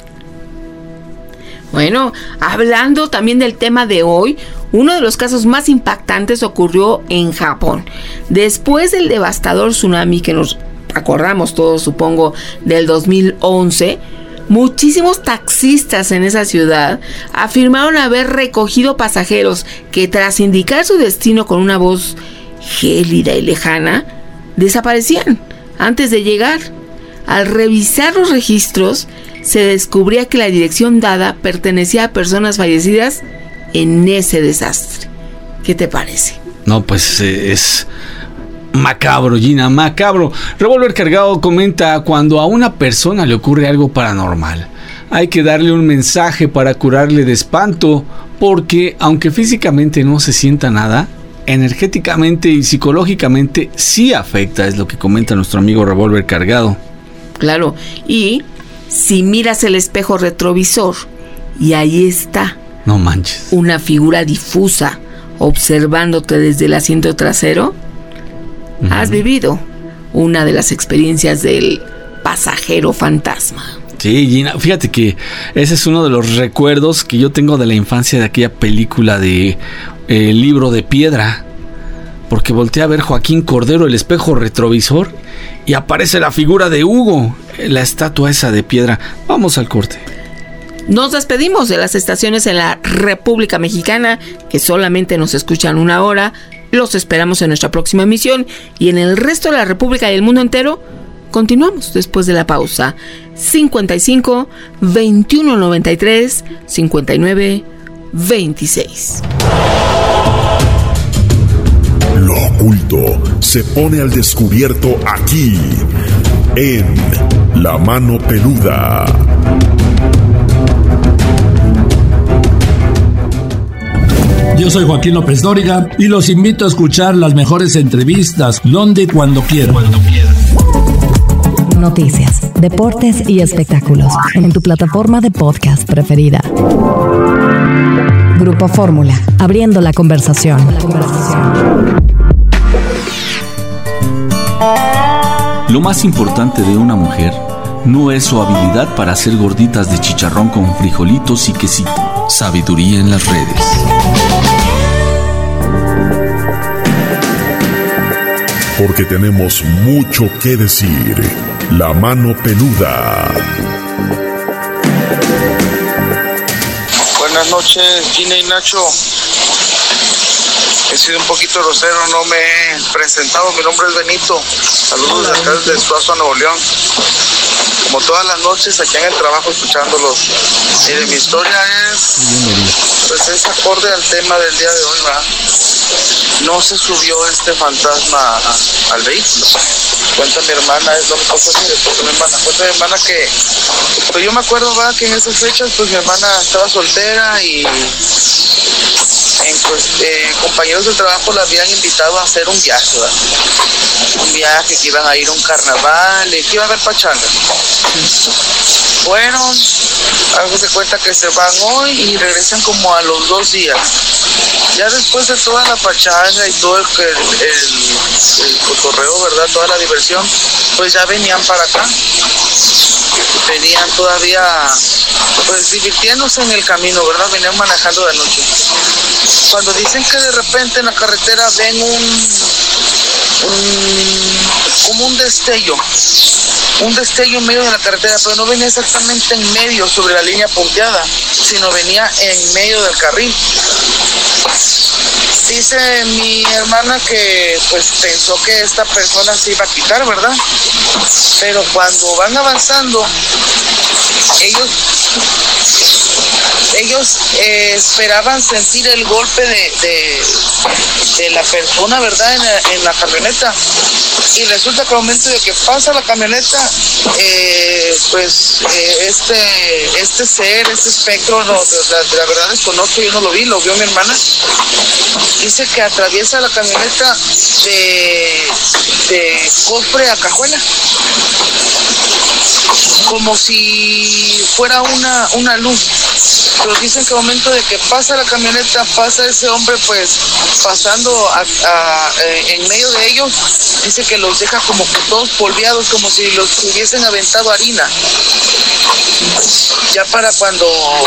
Bueno, hablando también del tema de hoy, uno de los casos más impactantes ocurrió en Japón. Después del devastador tsunami que nos acordamos todos, supongo, del 2011, muchísimos taxistas en esa ciudad afirmaron haber recogido pasajeros que, tras indicar su destino con una voz gélida y lejana, desaparecían antes de llegar. Al revisar los registros, se descubría que la dirección dada pertenecía a personas fallecidas en ese desastre. ¿Qué te parece? No, pues es macabro, Gina, macabro. Revólver Cargado comenta: cuando a una persona le ocurre algo paranormal, hay que darle un mensaje para curarle de espanto, porque aunque físicamente no se sienta nada, energéticamente y psicológicamente sí afecta, es lo que comenta nuestro amigo Revólver Cargado. Claro, y si miras el espejo retrovisor y ahí está, no manches, una figura difusa observándote desde el asiento trasero, has vivido una de las experiencias del pasajero fantasma. Sí, Gina, fíjate que ese es uno de los recuerdos que yo tengo de la infancia, de aquella película de Libro de Piedra, porque volteé a ver Joaquín Cordero el espejo retrovisor y aparece la figura de Hugo, la estatua esa de piedra. Vamos al corte. Nos despedimos de las estaciones en la República Mexicana, que solamente nos escuchan una hora. Los esperamos en nuestra próxima emisión, y en el resto de la República y el mundo entero continuamos después de la pausa. 55 21 93 59 26. Lo oculto se pone al descubierto aquí, en La Mano Peluda. Yo soy Joaquín López Dóriga y los invito a escuchar las mejores entrevistas donde y cuando quieran. Noticias, deportes y espectáculos en tu plataforma de podcast preferida. Grupo Fórmula, abriendo la conversación. Lo más importante de una mujer no es su habilidad para hacer gorditas de chicharrón con frijolitos y quesito. Sabiduría en las redes. Porque tenemos mucho que decir. La Mano Peluda. Buenas noches, Gina y Nacho. He sido un poquito grosero, no me he presentado. Mi nombre es Benito. Saludos de acá desde Suazo, Nuevo León. Como todas las noches aquí en el trabajo escuchándolos. Mire, mi historia es acorde al tema del día de hoy, ¿verdad? No se subió este fantasma al vehículo. Cuenta mi hermana, es lo que pasó mi hermana que pues yo me acuerdo, ¿verdad?, que en esas fechas pues mi hermana estaba soltera y compañeros de trabajo la habían invitado a hacer un viaje, ¿verdad? Un viaje que iban a ir a un carnaval y que iba a haber pachanga. Fueron, algo se cuenta que se van hoy y regresan como a los 2 días. Ya después de toda la pachanga y todo el cotorreo, ¿verdad?, toda la diversión, pues ya venían para acá. Venían todavía pues divirtiéndose en el camino, ¿verdad? Venían manejando de noche. Cuando dicen que de repente en la carretera ven como un destello en medio de la carretera, pero no venía exactamente en medio sobre la línea punteada, sino venía en medio del carril. Dice mi hermana que pues pensó que esta persona se iba a quitar, ¿verdad? Pero cuando van avanzando, ellos esperaban sentir el golpe de la persona, ¿verdad?, en la camioneta. Y resulta que al momento de que pasa la camioneta, este ser, este espectro, no, la verdad desconozco, yo no lo vi, lo vio mi hermana. Dice que atraviesa la camioneta de cofre a cajuela, como si fuera una luz. Pero dicen que al momento de que pasa la camioneta, pasa ese hombre pues pasando en medio de ellos, dice que los deja como que todos polveados, como si los hubiesen aventado harina. Ya para cuando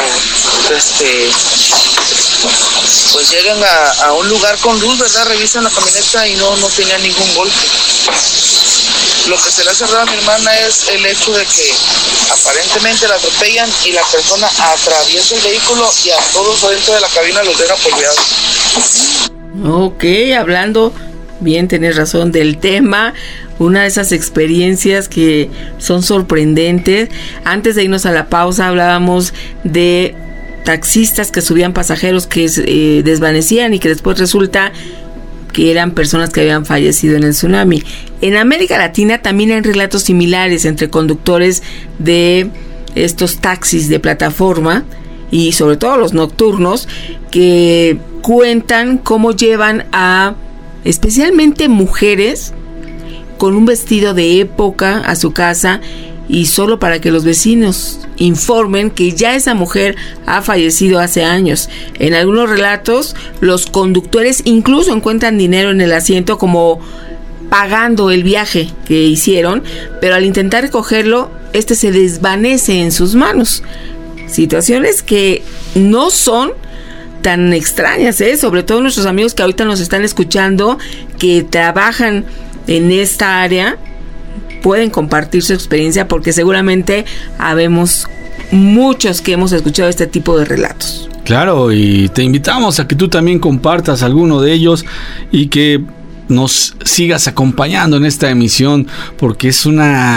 pues llegan a un lugar con luz, ¿verdad?, revisan la camioneta y no tenía ningún golpe. Lo que se le hace raro a mi hermana es el hecho de que aparentemente la atropellan y la persona atraviesa el vehículo y a todos adentro de la cabina los deja polveados. Ok, hablando, bien, tenés razón, del tema, una de esas experiencias que son sorprendentes. Antes de irnos a la pausa hablábamos de taxistas que subían pasajeros que desvanecían y que después resulta que eran personas que habían fallecido en el tsunami. En América Latina también hay relatos similares entre conductores de estos taxis de plataforma y sobre todo los nocturnos, que cuentan cómo llevan a especialmente mujeres con un vestido de época a su casa y solo para que los vecinos informen que ya esa mujer ha fallecido hace años. En algunos relatos, los conductores incluso encuentran dinero en el asiento, como pagando el viaje que hicieron, pero al intentar recogerlo, este se desvanece en sus manos. Situaciones que no son tan extrañas, sobre todo nuestros amigos que ahorita nos están escuchando, que trabajan en esta área, pueden compartir su experiencia, porque seguramente habemos muchos que hemos escuchado este tipo de relatos. Claro, y te invitamos a que tú también compartas alguno de ellos y que nos sigas acompañando en esta emisión, porque es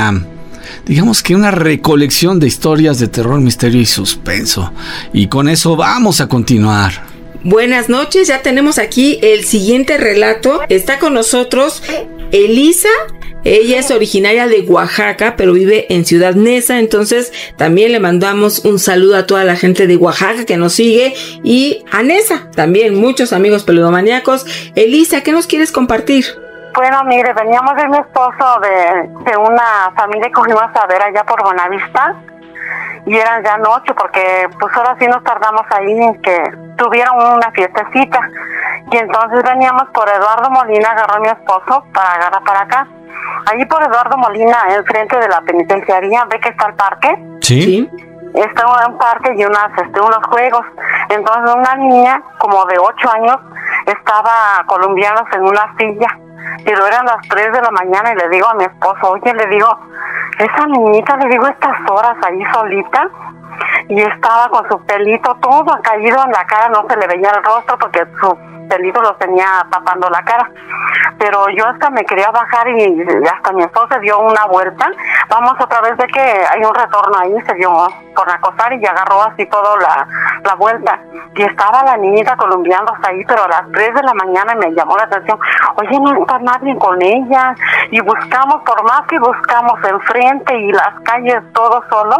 digamos que una recolección de historias de terror, misterio y suspenso. Y con eso vamos a continuar. Buenas noches, ya tenemos aquí el siguiente relato. Está con nosotros Elisa. Ella es originaria de Oaxaca, pero vive en Ciudad Neza. Entonces también le mandamos un saludo a toda la gente de Oaxaca que nos sigue, y a Neza también, muchos amigos peludomaníacos. Elisa, ¿qué nos quieres compartir? Bueno, mire, veníamos de mi esposo de una familia que fuimos a ver allá por Buenavista, y eran ya noche, porque pues ahora sí nos tardamos ahí en que tuvieron una fiestecita, y entonces veníamos por Eduardo Molina, agarró a mi esposo para agarrar para acá. Allí por Eduardo Molina, enfrente de la penitenciaría, ve que está el parque. Sí. Está un parque y unos juegos. Entonces una niña como de 8 años estaba columpiándose en una silla, pero eran las 3 de la mañana, y le digo a mi esposo, oye, le digo, esa niñita, le digo, estas horas ahí solita, y estaba con su pelito todo caído en la cara, no se le veía el rostro porque su pelito lo tenía tapando la cara. Pero yo hasta me quería bajar, y hasta mi esposo se dio una vuelta. Vamos otra vez, de que hay un retorno ahí, se dio por acostar y agarró así toda la vuelta. Y estaba la niñita columpiándose ahí, pero a las 3 de la mañana me llamó la atención. Oye, no está nadie con ella. Y buscamos, por más que buscamos enfrente y las calles, todo solo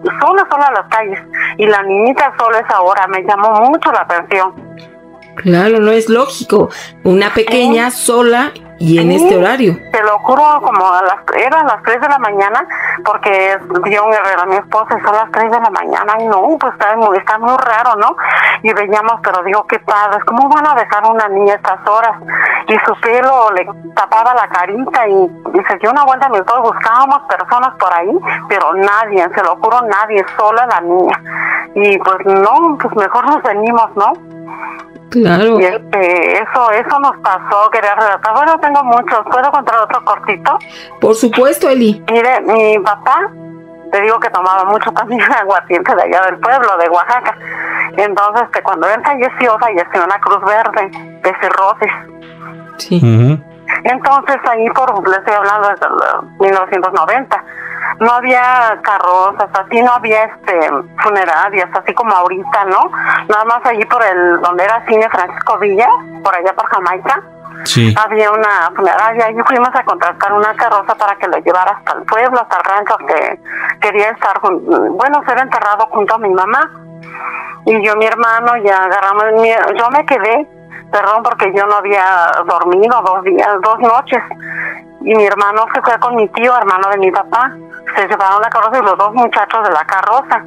las calles. Y la niñita sola esa hora, me llamó mucho la atención. Claro, no es lógico. Una pequeña sola y en este horario. Te lo juro, como eran las 3 de la mañana, porque dio un herrero a mi esposa, y son las 3 de la mañana. Y no, pues está muy raro, ¿no? Y veíamos, pero digo, qué padres, ¿cómo van a dejar a una niña a estas horas? Y su pelo le tapaba la carita, y se dio una vuelta, y todos buscábamos personas por ahí, pero nadie, se lo juro, nadie, sola la niña. Y pues no, pues mejor nos venimos, ¿no? Claro. Y eso nos pasó, quería relatar. Bueno, tengo muchos. ¿Puedo contar otro cortito? Por supuesto, Eli. Mire, mi papá, te digo que tomaba mucho también aguardiente de allá del pueblo, de Oaxaca. Entonces, cuando él falleció en la Cruz Verde de cirrosis. Sí. Entonces, ahí le estoy hablando desde 1990. No había carrozas, así, no había funerarias, así como ahorita, ¿no? Nada más allí por donde era Cine Francisco Villa, por allá por Jamaica. Sí. Había una funeraria, y fuimos a contratar una carroza para que lo llevara hasta el pueblo, hasta el rancho, que quería ser enterrado junto a mi mamá. Y yo, mi hermano, ya agarramos, yo me quedé, porque yo no había dormido 2 noches. Y mi hermano se fue con mi tío, hermano de mi papá. Se llevaron la carroza, y los 2 muchachos de la carroza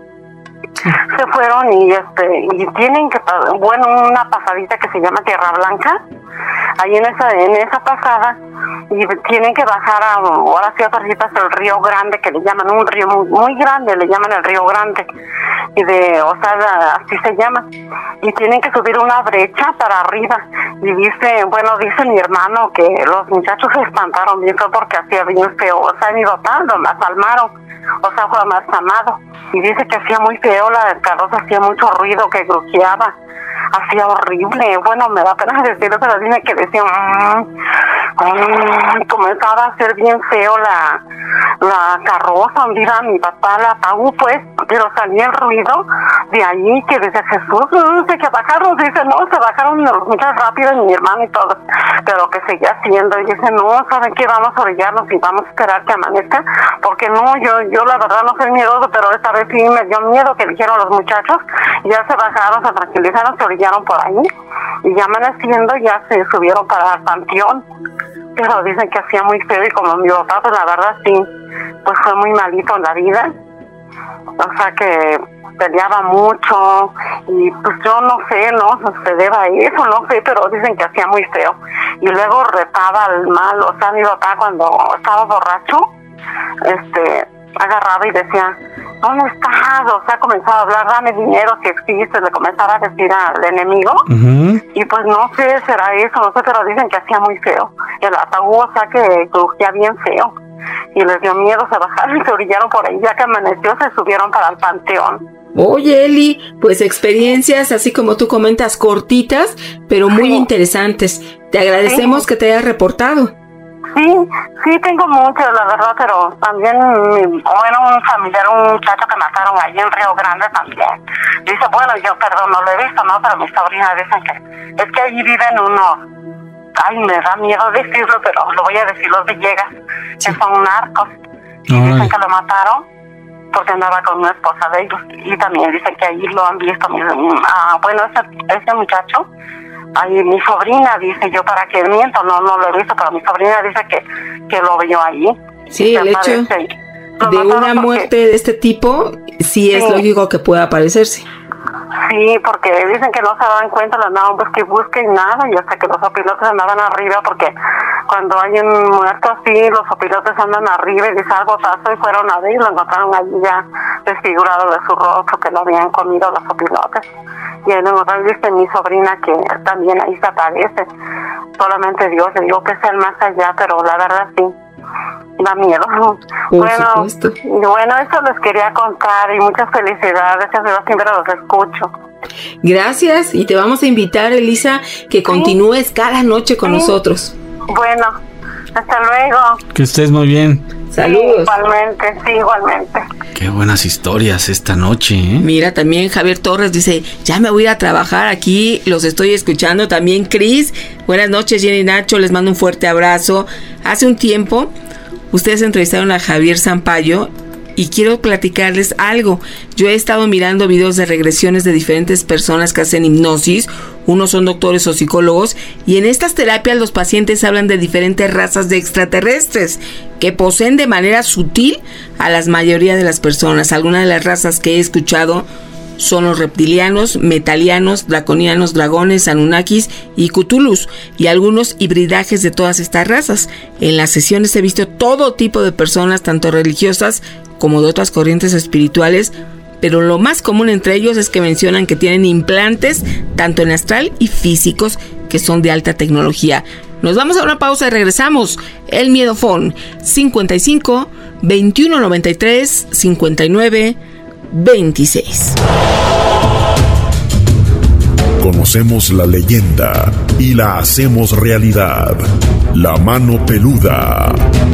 se fueron, y tienen una pasadita que se llama Tierra Blanca. Ahí en esa pasada y tienen que bajar ahora sí otra cita es el Río Grande, que le llaman un río muy grande, le llaman el Río Grande, y así se llama, y tienen que subir una brecha para arriba, y dice mi hermano que los muchachos se espantaron bien feo porque hacía bien feo, o sea, mi papá lo asalmaron, o sea, fue amado, y dice que hacía muy feo, la carroza hacía mucho ruido, que grujeaba, hacía horrible, bueno, me da pena decirlo, pero dime que decía, comenzaba a ser bien feo la carroza, donde iba mi papá, la apagó pues, pero salía el ruido de allí, que dice Jesús, dice que bajaron, dice, no, se bajaron los muchachos rápido, y mi hermano y todo, pero que seguía haciendo, y dice, no, ¿saben qué? Vamos a orillarnos y vamos a esperar que amanezca, porque no, yo la verdad no soy miedoso, pero esta vez sí me dio miedo, que dijeron los muchachos, y ya se bajaron, se tranquilizaron, se orillaron por ahí, y ya amaneciendo ya se subieron para el panteón, pero dicen que hacía muy feo, y como mi papá, pues la verdad sí, pues fue muy malito en la vida, o sea que peleaba mucho, y pues yo no sé, no se deba a eso, no sé, pero dicen que hacía muy feo, y luego retaba al mal, o sea, mi papá cuando estaba borracho, agarraba y decía, ¿dónde estás? O sea, comenzaba a hablar, dame dinero si existe, le comenzaba a decir al enemigo, y pues no sé, será eso, no sé, pero dicen que hacía muy feo, el ataúd, o sea, que crujía bien feo, y les dio miedo, se bajaron y se orillaron por ahí, ya que amaneció se subieron para el panteón. Oye, Eli, pues experiencias, así como tú comentas, cortitas, pero muy interesantes. Te agradecemos que te hayas reportado. Sí, tengo mucho, la verdad, pero también, un familiar, un muchacho que mataron allí en Río Grande también. Dice, yo, no lo he visto, ¿no? Pero mis sobrinas dicen que es que allí viven unos, me da miedo decirlo, pero lo voy a decir, los Villegas, que son narcos. Y dicen que lo mataron porque andaba con una esposa de ellos. Y también dicen que allí lo han visto. Ese muchacho, ahí mi sobrina dice, yo para qué miento, no lo he visto, pero mi sobrina dice que lo vio allí. Sí, el hecho de una muerte de este tipo, sí es lógico que pueda aparecerse. Sí, porque dicen que no se dan cuenta, lo andaban busquen nada, y hasta que los opilotes andaban arriba, porque cuando hay un muerto así, los opilotes andan arriba y dice algo pasó, y fueron a ver y lo encontraron allí ya desfigurado de su rostro, que lo habían comido los opilotes. Y ahí lo encontraron, dice mi sobrina que también ahí se aparece. Solamente Dios le digo que es el más allá, pero la verdad sí, da miedo. Bueno, eso les quería contar, y muchas felicidades, yo siempre los escucho. Gracias, y te vamos a invitar, Elisa, que continúes cada noche con nosotros. Bueno, hasta luego. Que estés muy bien. Saludos. Igualmente. Qué buenas historias esta noche, ¿eh? Mira, también Javier Torres dice, ya me voy a ir a trabajar aquí, los estoy escuchando. También Cris, buenas noches, Jenny y Nacho, les mando un fuerte abrazo. Hace un tiempo, ustedes entrevistaron a Javier Sampaio, y quiero platicarles algo. Yo he estado mirando videos de regresiones de diferentes personas que hacen hipnosis. Unos son doctores o psicólogos, y en estas terapias los pacientes hablan de diferentes razas de extraterrestres que poseen de manera sutil a la mayoría de las personas. Algunas de las razas que he escuchado son los reptilianos, metalianos, draconianos, dragones, anunnakis y cthulhus, y algunos hibridajes de todas estas razas. En las sesiones he visto todo tipo de personas, tanto religiosas como de otras corrientes espirituales, pero lo más común entre ellos es que mencionan que tienen implantes tanto en astral y físicos que son de alta tecnología. Nos vamos a una pausa y regresamos. El Miedofón 55 21 93 59 26. Conocemos la leyenda y la hacemos realidad. La mano peluda.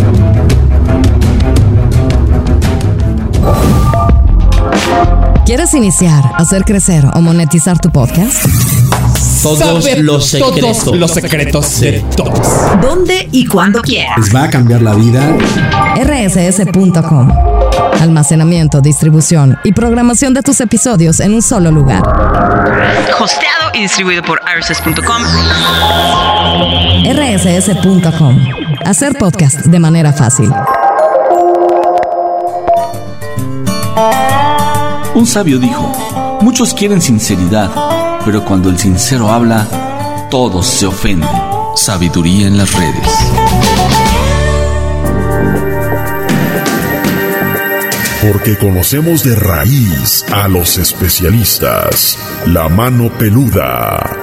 ¿Quieres iniciar, hacer crecer o monetizar tu podcast? Todos los secretos de todos. ¿Dónde y cuándo quieras? Les va a cambiar la vida. rss.com. Almacenamiento, distribución y programación de tus episodios en un solo lugar. Hosteado y distribuido por rss.com. rss.com. Hacer podcast de manera fácil. Un sabio dijo, muchos quieren sinceridad, pero cuando el sincero habla, todos se ofenden. Sabiduría en las redes. Porque conocemos de raíz a los especialistas. La mano peluda.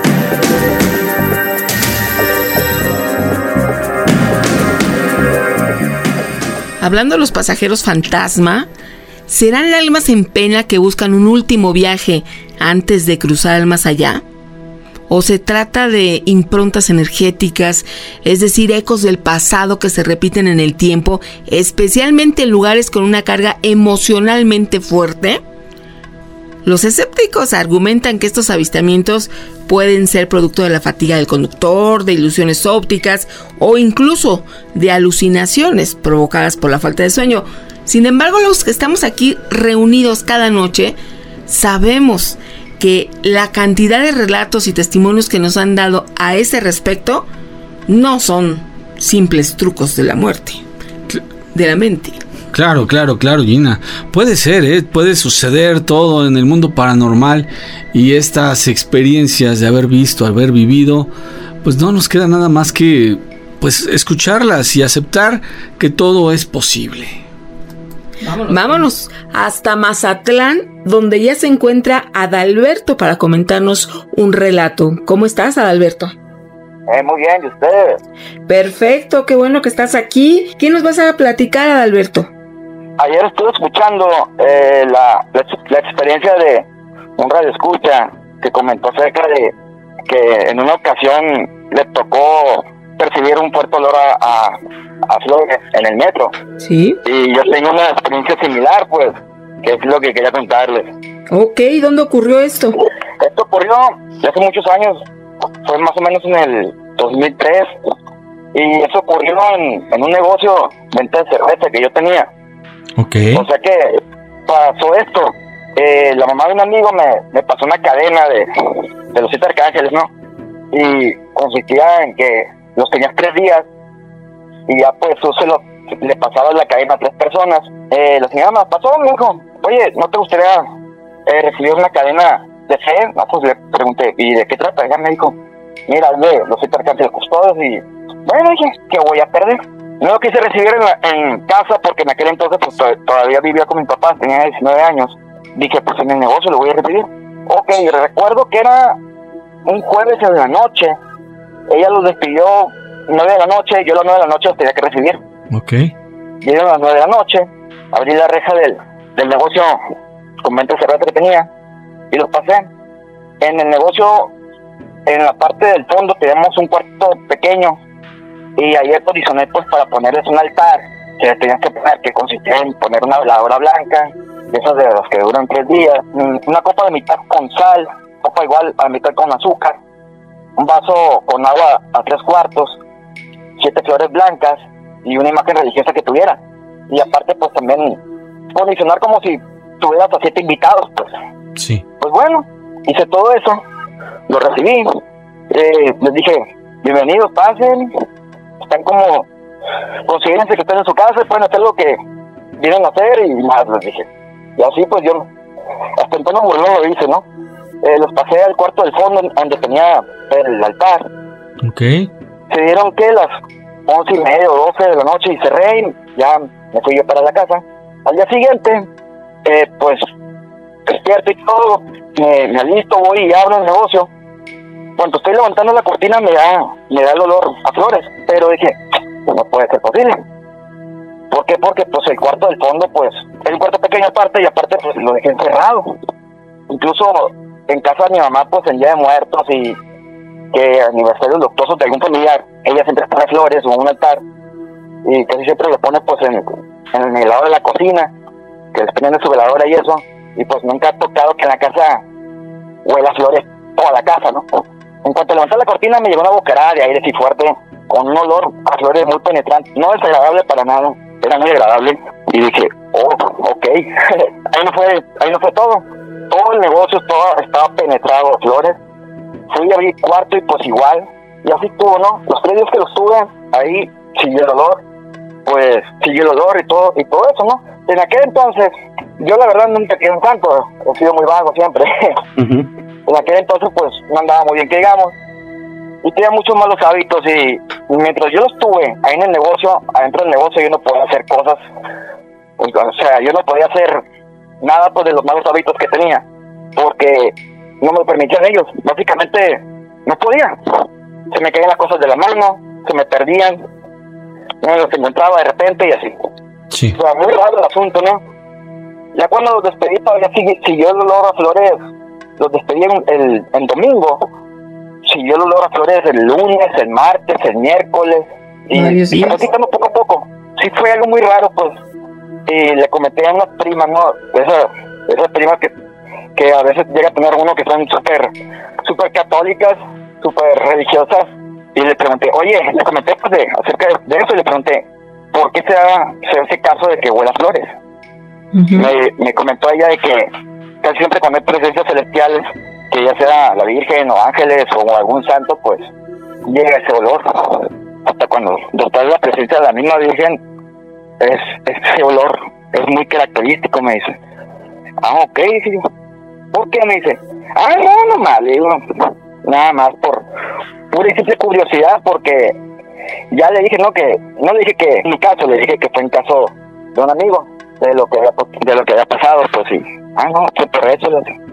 Hablando de los pasajeros fantasma, ¿serán almas en pena que buscan un último viaje antes de cruzar al más allá? ¿O se trata de improntas energéticas, es decir, ecos del pasado que se repiten en el tiempo, especialmente en lugares con una carga emocionalmente fuerte? Los escépticos argumentan que estos avistamientos pueden ser producto de la fatiga del conductor, de ilusiones ópticas o incluso de alucinaciones provocadas por la falta de sueño. Sin embargo, los que estamos aquí reunidos cada noche sabemos que la cantidad de relatos y testimonios que nos han dado a ese respecto no son simples trucos de la muerte, de la mente. Claro, Gina. Puede ser, puede suceder todo en el mundo paranormal, y estas experiencias de haber visto, haber vivido, pues no nos queda nada más que pues escucharlas y aceptar que todo es posible. Vámonos hasta Mazatlán, donde ya se encuentra Adalberto para comentarnos un relato. ¿Cómo estás, Adalberto? Muy bien, ¿y usted? Perfecto, qué bueno que estás aquí. ¿Qué nos vas a platicar, Adalberto? Ayer estuve escuchando la experiencia de un radioescucha que comentó acerca de que en una ocasión le tocó percibir un fuerte olor a flores en el metro. Sí. Y yo tengo una experiencia similar, pues, que es lo que quería contarles. Ok, ¿dónde ocurrió esto? Esto ocurrió hace muchos años, fue más o menos en el 2003, y eso ocurrió en un negocio, venta de cerveza que yo tenía. Ok. O sea que pasó esto, la mamá de un amigo me pasó una cadena de los 7 arcángeles, ¿no? Y consistía en que los tenías 3 días, y ya pues yo le pasaba la cadena a 3 personas. La señora me pasó, me dijo, oye, ¿no te gustaría recibir una cadena de fe? Pues le pregunté, ¿y de qué trata? Ella me dijo, mira, los 7 arcángeles custodios, y bueno, dije, ¿qué voy a perder? No lo quise recibir en casa porque en aquel entonces pues todavía vivía con mi papá, tenía 19 años. Dije, pues en el negocio lo voy a recibir. Ok, recuerdo que era un jueves en la noche. Ella los despidió 9 de la noche, yo a las 9 de la noche los tenía que recibir. Ok. Llegué a las 9 de la noche, abrí la reja del negocio con venta de cerveza que tenía y los pasé. En el negocio, en la parte del fondo teníamos un cuarto pequeño, y ahí acondicioné pues para ponerles un altar que tenías que poner, que consistía en poner una veladora blanca, de esas de las que duran 3 días, una copa de mitad con sal, copa igual a mitad con azúcar, un vaso con agua a 3/4, 7 flores blancas y una imagen religiosa que tuviera. Y aparte pues también condicionar como si tuvieras a 7 invitados, pues. Sí. Pues bueno, hice todo eso, lo recibí, les dije, bienvenidos, pasen, están como, consíguense que estén en su casa, pueden hacer lo que vienen a hacer y más, les dije. Y así pues yo, hasta en tono burlón lo hice, ¿no? Los pasé al cuarto del fondo donde tenía el altar. Ok. Se dieron que las 11:30 o 12 de la noche y cerré y ya me fui yo para la casa. Al día siguiente, pues despierto y todo, me alisto, voy y abro el negocio. Cuando estoy levantando la cortina me da el olor a flores, pero dije, pues no puede ser posible. ¿Por qué? Porque pues el cuarto del fondo pues es un cuarto pequeño aparte, y aparte pues lo dejé encerrado. Incluso en casa de mi mamá pues en Día de Muertos y que aniversarios luctuosos de algún familiar, ella siempre pone flores o un altar, y casi siempre lo pone pues en el lado de la cocina, que les ponen de su veladora y eso, y pues nunca ha tocado que en la casa huela flores toda la casa, ¿no? En cuanto levanté la cortina me llegó una bocarada de aire así fuerte, con un olor a flores muy penetrante, no desagradable para nada, era muy agradable, y dije, oh, ok, ahí no fue todo el negocio estaba penetrado de flores. Fui a abrir cuarto y pues igual, y así estuvo, ¿no? Los 3 días que los tuve, ahí siguió el olor, y todo eso, ¿no? En aquel entonces, yo la verdad nunca quedé un santo, he sido muy vago siempre. En aquel entonces pues no andaba muy bien que digamos, y tenía muchos malos hábitos, y mientras yo los tuve ahí en el negocio, adentro del negocio yo no podía hacer cosas pues o sea, yo no podía hacer nada pues de los malos hábitos que tenía, porque no me lo permitían ellos. Básicamente no podía. Se me caían las cosas de la mano, se me perdían, no los encontraba de repente y así. Sí. O sea, muy raro el asunto, ¿no? Ya cuando los despedí, todavía siguió el olor a flores. Los despedí el domingo. Siguió el olor a flores el lunes, el martes, el miércoles. Y se fue quitando poco a poco. Sí, fue algo muy raro, pues. Y le comenté a unas primas, ¿no? Esas primas que a veces llega a tener uno que son súper católicas, súper religiosas. Y le pregunté, oye, le comenté pues acerca de eso, y le pregunté, ¿por qué se da ese caso de que huele a flores? Me comentó ella de que casi siempre cuando hay presencias celestiales, que ya sea la Virgen o ángeles o algún santo, pues llega ese olor. Hasta cuando está la presencia de la misma Virgen, ese olor es muy característico, me dice. Ok, dije yo. ¿Por qué? Me dice. No más, le digo, nada más por pura y simple curiosidad, porque ya le dije, no le dije que en mi caso, le dije que fue en caso de un amigo, de lo que había pasado, pues sí. No, fue por eso.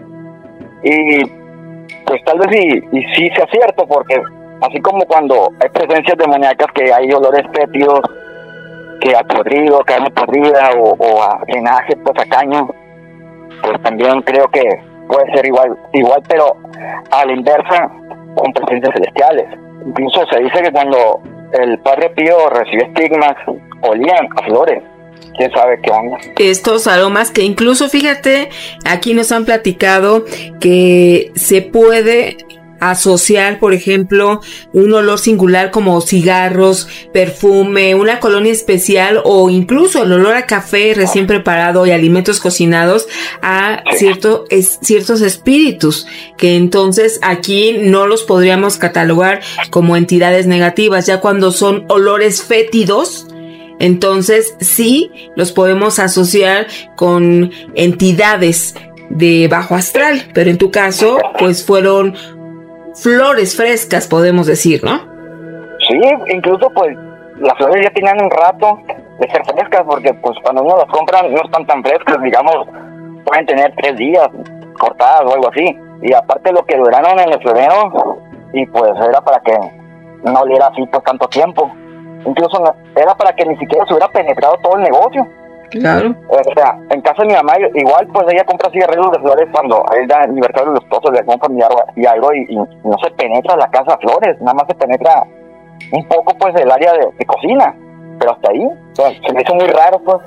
Y pues tal vez y sí sea cierto, porque así como cuando hay presencias demoníacas que hay olores fétidos, que a podrido, carne podrida o a drenaje, pues a caño, pues también creo que puede ser igual, pero a la inversa con presencias celestiales. Incluso se dice que cuando el Padre Pío recibe estigmas, olían a flores. ¿Quién sabe qué onda? Estos aromas que incluso, fíjate, aquí nos han platicado que se puede asociar, por ejemplo, un olor singular como cigarros, perfume, una colonia especial o incluso el olor a café recién preparado y alimentos cocinados a ciertos espíritus, que entonces aquí no los podríamos catalogar como entidades negativas. Ya cuando son olores fétidos, entonces sí los podemos asociar con entidades de bajo astral, pero en tu caso pues fueron flores frescas, podemos decir, ¿no? Sí, incluso pues las flores ya tenían un rato de ser frescas, porque pues cuando uno las compra no están tan frescas, digamos, pueden tener 3 días cortadas o algo así, y aparte lo que duraron en el florero, y pues era para que no oliera así por tanto tiempo. Incluso era para que ni siquiera se hubiera penetrado todo el negocio. Claro. O sea, en casa de mi mamá, igual pues ella compra cigarrillos de flores cuando es el aniversario de los esposos de algún familiar y algo, y no se penetra la casa a flores, nada más se penetra un poco pues el área de cocina, pero hasta ahí, o sea, se me hizo muy raro pues.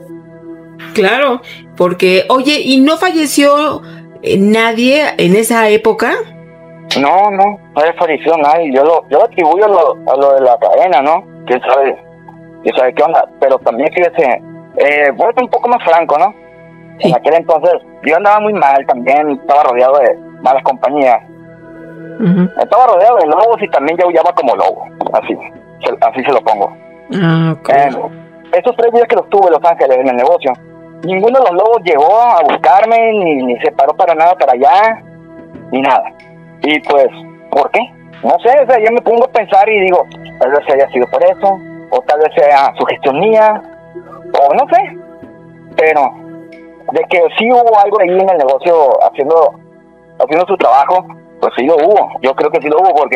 Claro, porque, oye, ¿y no falleció nadie en esa época? No falleció nadie, yo lo atribuyo a lo de la cadena, ¿no? quién sabe qué onda, pero también fíjese, voy a ser un poco más franco, ¿no? Sí. En aquel entonces yo andaba muy mal también, estaba rodeado de malas compañías. Estaba rodeado de lobos y también yo aullaba como lobo, así se lo pongo. Okay. Esos 3 días que los tuve en Los Ángeles en el negocio, ninguno de los lobos llegó a buscarme, ni se paró para nada para allá, ni nada. Y pues, ¿por qué? No sé, o sea, yo me pongo a pensar y digo, tal vez haya sido por eso, o tal vez sea sugestión mía, o no sé, pero de que sí hubo algo ahí en el negocio haciendo su trabajo, pues sí lo hubo. Yo creo que sí lo hubo porque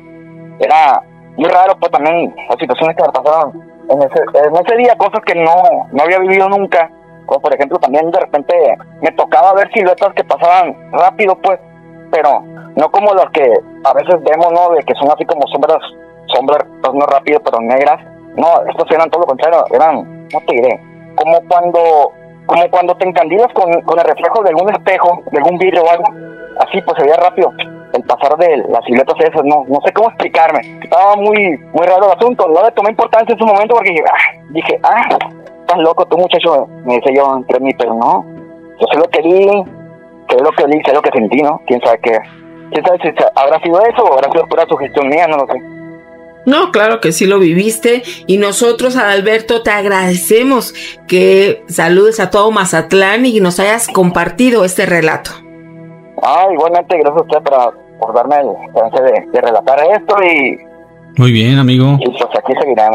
era muy raro, pues también las situaciones que me pasaron en ese día, cosas que no había vivido nunca, como por ejemplo también de repente me tocaba ver siluetas que pasaban rápido, pues, pero no como las que a veces vemos, ¿no? De que son así como sombras pues no rápido, pero negras. No, estos eran todo lo contrario, eran, no te diré, como cuando te encandilas con el reflejo de algún espejo, de algún vidrio o algo, así pues se veía rápido el pasar de las siluetas esas, no sé cómo explicarme. Estaba muy raro el asunto, no le tomé importancia en su momento porque dije, estás loco tú, muchacho, me decía yo entre mí, pero no, yo sé lo que vi, sé lo que olí, sé lo que sentí, ¿no? Quién sabe si habrá sido eso o habrá sido pura sugestión mía, no lo sé. No, claro que sí lo viviste, y nosotros, Adalberto, te agradecemos que saludes a todo Mazatlán y nos hayas compartido este relato. Igualmente, gracias a usted por darme el chance de relatar esto y... Muy bien, amigo. Y pues aquí seguiremos.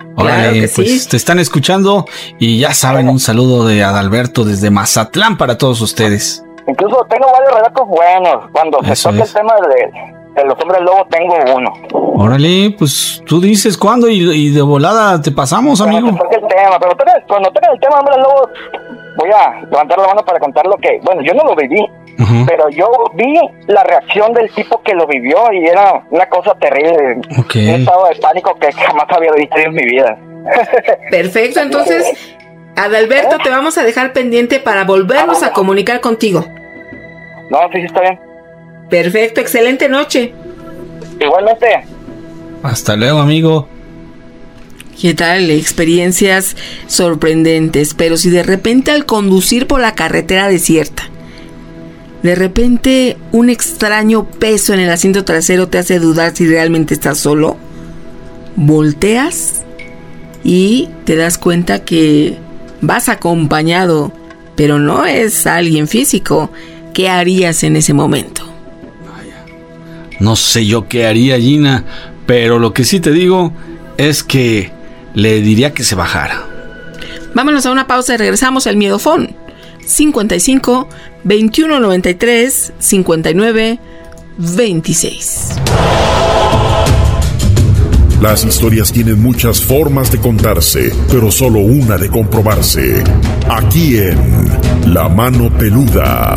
Órale, Claro que pues sí. te están escuchando y ya saben, un saludo de Adalberto desde Mazatlán para todos ustedes. Incluso tengo varios relatos buenos. Cuando se Eso toca es. el tema de los hombres lobo, tengo uno. Órale, pues tú dices cuándo y de volada te pasamos, amigo. Cuando toque el tema, pero cuando toque el tema de hombres lobo, voy a levantar la mano para contar lo que... Bueno, yo no lo viví, pero yo vi la reacción del tipo que lo vivió y era una cosa terrible. Ok. Un estado de pánico que jamás había visto en mi vida. Perfecto, entonces, Adalberto, te vamos a dejar pendiente para volvernos a comunicar contigo. No, sí, está bien. Perfecto, excelente noche. Igualmente. Hasta luego, amigo. ¿Qué tal? Experiencias sorprendentes, pero si de repente al conducir por la carretera desierta, de repente un extraño peso en el asiento trasero te hace dudar si realmente estás solo, volteas y te das cuenta que vas acompañado, pero no es alguien físico. ¿Qué harías en ese momento? No sé yo qué haría, Gina, pero lo que sí te digo es que le diría que se bajara. Vámonos a una pausa y regresamos al Miedofón. 55 21 93 59 26. Las historias tienen muchas formas de contarse, pero solo una de comprobarse. Aquí en La Mano Peluda.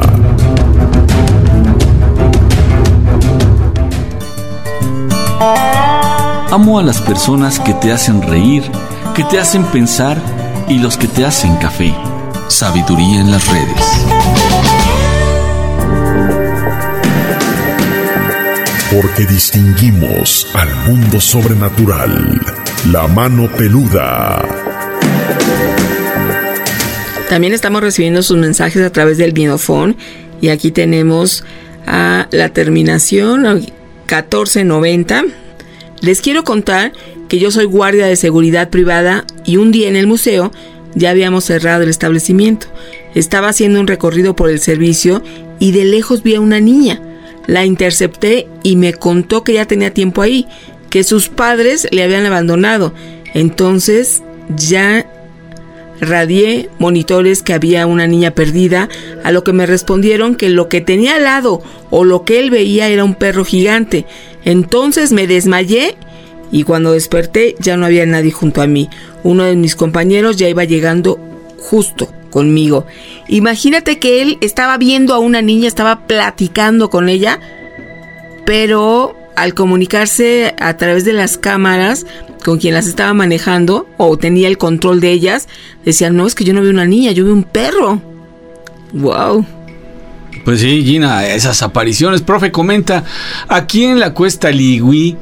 Amo a las personas que te hacen reír, que te hacen pensar y los que te hacen café. Sabiduría en las redes. Porque distinguimos al mundo sobrenatural. La Mano Peluda. También estamos recibiendo sus mensajes a través del Miedofón y aquí tenemos a la terminación 1490. Les quiero contar que yo soy guardia de seguridad privada y un día en el museo ya habíamos cerrado el establecimiento. Estaba haciendo un recorrido por el servicio y de lejos vi a una niña. La intercepté y me contó que ya tenía tiempo ahí, que sus padres le habían abandonado. Entonces ya radié monitores que había una niña perdida, a lo que me respondieron que lo que tenía al lado o lo que él veía era un perro gigante. Entonces me desmayé y cuando desperté ya no había nadie junto a mí. Uno de mis compañeros ya iba llegando justo conmigo. Imagínate que él estaba viendo a una niña, estaba platicando con ella, pero al comunicarse a través de las cámaras con quien las estaba manejando o tenía el control de ellas, decían, no, es que yo no veo una niña, yo veo un perro. Wow. Pues sí, Gina, esas apariciones. Profe, comenta, aquí en la Cuesta Ligüí,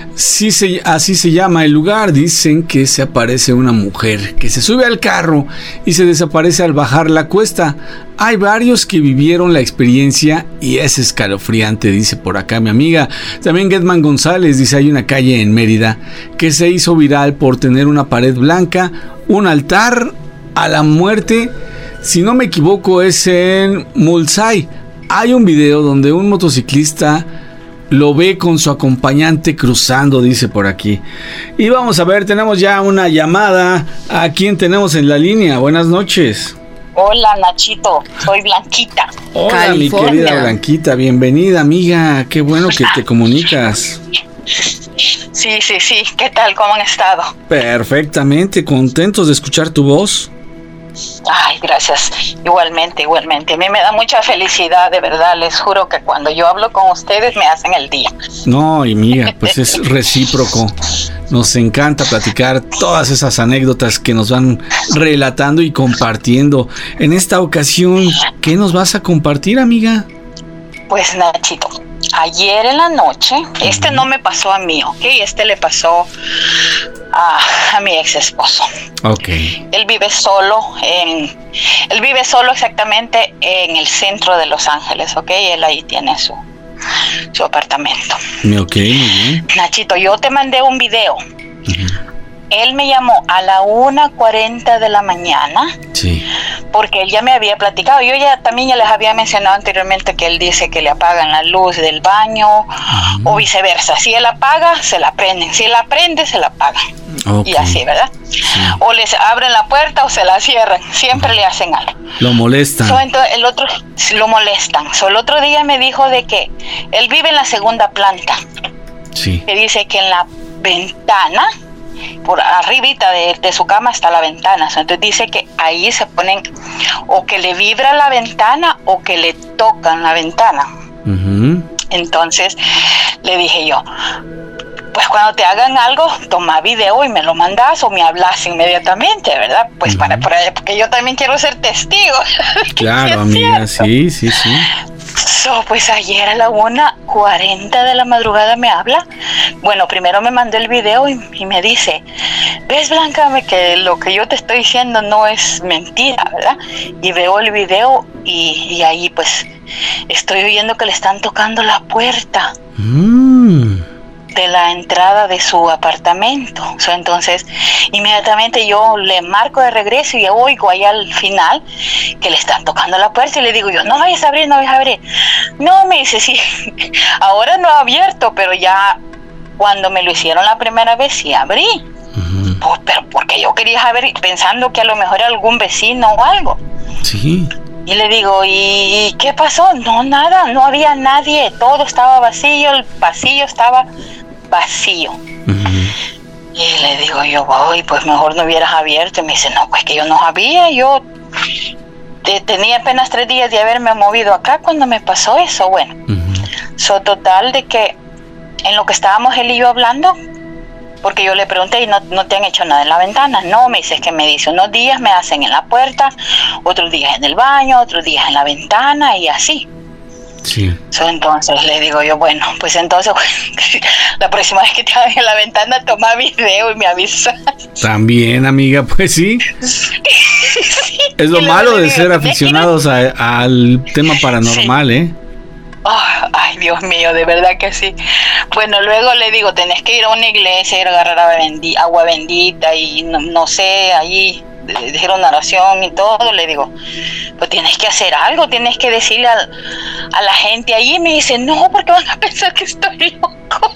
así se llama el lugar, dicen que se aparece una mujer que se sube al carro y se desaparece al bajar la cuesta. Hay varios que vivieron la experiencia y es escalofriante, dice por acá mi amiga. También Getman González dice, hay una calle en Mérida que se hizo viral por tener una pared blanca, un altar a la muerte. Si no me equivoco es en Mulsay. Hay un video donde un motociclista lo ve con su acompañante cruzando, dice por aquí. Y vamos a ver, tenemos ya una llamada. ¿A quién tenemos en la línea? Buenas noches. Hola, Nachito, soy Blanquita. Hola, California. mi querida Blanquita, bienvenida, amiga. Qué bueno que te comunicas. Sí, ¿qué tal? ¿Cómo han estado? Perfectamente, contentos de escuchar tu voz. Ay, gracias. Igualmente. A mí me da mucha felicidad, de verdad. Les juro que cuando yo hablo con ustedes me hacen el día. No, y mira, pues es recíproco. Nos encanta platicar todas esas anécdotas que nos van relatando y compartiendo. En esta ocasión, ¿qué nos vas a compartir, amiga? Pues, Nachito, ayer en la noche, este no me pasó a mí, ¿ok? Este le pasó a mi ex esposo. Ok. Él vive solo exactamente en el centro de Los Ángeles, ¿ok? Él ahí tiene su apartamento. Ok, muy bien. Nachito, yo te mandé un video. Él me llamó a la 1:40 de la mañana. Sí. Porque él ya me había platicado. Yo también les había mencionado anteriormente que él dice que le apagan la luz del baño o viceversa. Si él apaga, se la prenden. Si él la prende, se la apagan. Y así, ¿verdad? Sí. O les abren la puerta o se la cierran. Siempre le hacen algo. Lo molestan. Entonces, el otro lo molestan. El otro día me dijo de que él vive en la segunda planta. Sí. Que dice que en la ventana, por arribita de su cama está la ventana. Entonces dice que ahí se ponen o que le vibra la ventana o que le tocan la ventana. Entonces le dije yo, pues cuando te hagan algo, toma video y me lo mandas o me hablas inmediatamente, ¿verdad? Pues porque yo también quiero ser testigo. Claro, amiga, sí. Pues ayer a la 1:40 de la madrugada me habla. Bueno, primero me mandó el video y me dice, ¿ves, Blanca, que lo que yo te estoy diciendo no es mentira, ¿verdad? Y veo el video y ahí pues estoy oyendo que le están tocando la puerta de la entrada de su apartamento. Entonces inmediatamente yo le marco de regreso y oigo ahí al final que le están tocando la puerta y le digo yo, no vayas a abrir. No, me dice, sí, ahora no he abierto, pero ya cuando me lo hicieron la primera vez sí abrí. Pues, pero porque yo quería abrir pensando que a lo mejor era algún vecino o algo. Sí. Y le digo, ¿y qué pasó? No, nada, no había nadie, todo estaba vacío, el pasillo estaba vacío. Y le digo yo, pues mejor no hubieras abierto. Y me dice, no, pues que yo no sabía, yo tenía apenas 3 días de haberme movido acá cuando me pasó eso. Bueno, total de que en lo que estábamos él y yo hablando, porque yo le pregunté, ¿y no te han hecho nada en la ventana? No, me dice, que me dice, unos días me hacen en la puerta, otros días en el baño, otros días en la ventana y así. Sí. Entonces le digo yo, bueno, pues entonces la próxima vez que te hagan en la ventana, toma video y me avisas. También, amiga, pues sí. Es lo malo de ser aficionados al tema paranormal, ¿eh? Ay, Dios mío, de verdad que sí. Bueno, luego le digo, tenés que ir a una iglesia, ir a agarrar agua bendita y no sé, allí dijeron una oración y todo. Le digo, pues tienes que hacer algo, tienes que decirle a la gente allí. Me dice, no, porque van a pensar que estoy loco.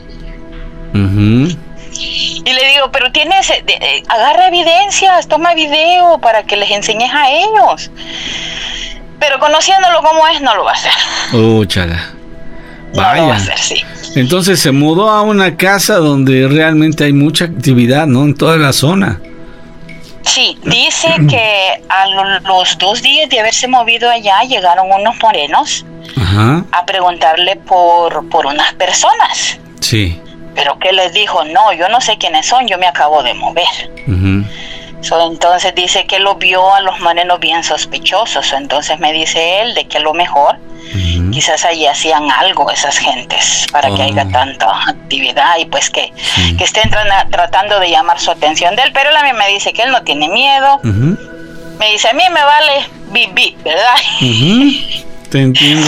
Y le digo, pero agarra evidencias, toma video para que les enseñes a ellos. Pero conociéndolo como es, no lo va a hacer. Chala. Vaya. No lo va a hacer, sí. Entonces se mudó a una casa donde realmente hay mucha actividad, ¿no? En toda la zona. Sí, dice que a los 2 días de haberse movido allá, llegaron unos morenos a preguntarle por unas personas. Sí. Pero que les dijo, no, yo no sé quiénes son, yo me acabo de mover. Entonces dice que lo vio a los morenos bien sospechosos. Entonces me dice él de que a lo mejor quizás allí hacían algo esas gentes para que haya tanta actividad y pues que estén tratando de llamar su atención de él. Pero él a mí me dice que él no tiene miedo. Me dice, a mí me vale bibi, ¿verdad? Te entiendo.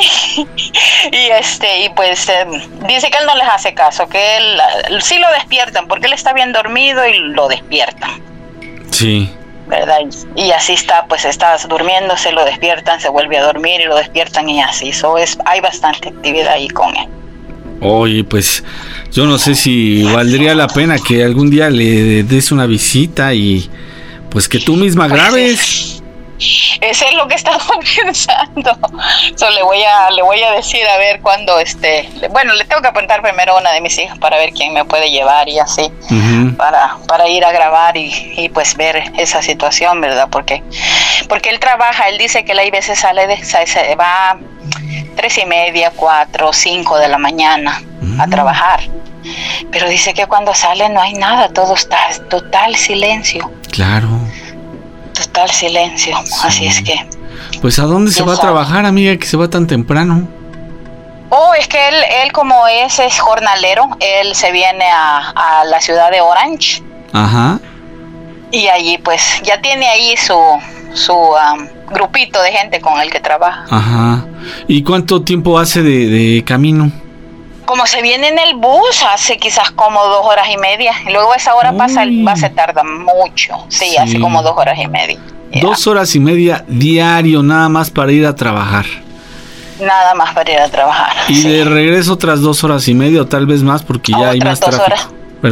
Y pues dice que él no les hace caso, que él sí lo despiertan porque él está bien dormido y lo despiertan. Sí. ¿Verdad? Y así está, pues estás durmiendo, se lo despiertan, se vuelve a dormir y lo despiertan y así. Hay bastante actividad ahí con él. Oye, pues yo no sé si valdría la pena que algún día le des una visita y pues que tú misma grabes. Eso es lo que estamos pensando. Le voy a decir a ver cuándo bueno, le tengo que apuntar primero a una de mis hijas para ver quién me puede llevar y así para ir a grabar y pues ver esa situación, ¿verdad? Porque él trabaja, él dice que él hay veces se va 3:30, 4, 5 de la mañana a trabajar, pero dice que cuando sale no hay nada, todo está total silencio. Claro. Total silencio, así es que... Pues ¿a dónde se va a trabajar, amiga, que se va tan temprano? Es que él como es jornalero, él se viene a la ciudad de Orange. Y allí pues ya tiene ahí su grupito de gente con el que trabaja. ¿Y cuánto tiempo hace de camino? Como se viene en el bus, hace quizás como 2 horas y media. Y luego a esa hora pasa, el bus se tarda mucho. Sí, hace como 2 horas y media. 2 horas y media diario, nada más para ir a trabajar. Nada más para ir a trabajar. Y de regreso otras 2 horas y media, o tal vez más, porque ya hay más tráfico. ¿Verdad?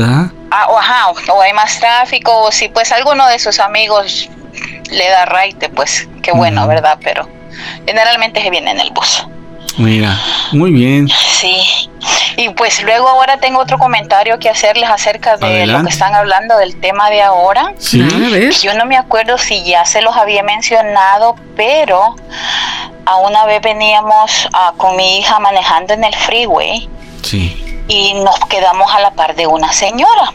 o hay más tráfico, o si pues alguno de sus amigos le da raite, pues qué bueno, ¿verdad? Pero generalmente se viene en el bus. Mira, muy bien. Sí, y pues luego ahora tengo otro comentario que hacerles acerca de Adelante. lo que están hablando del tema de ahora. Sí. A ver. Yo no me acuerdo si ya se los había mencionado, pero a una vez veníamos con mi hija manejando en el freeway Sí. y nos quedamos a la par de una señora.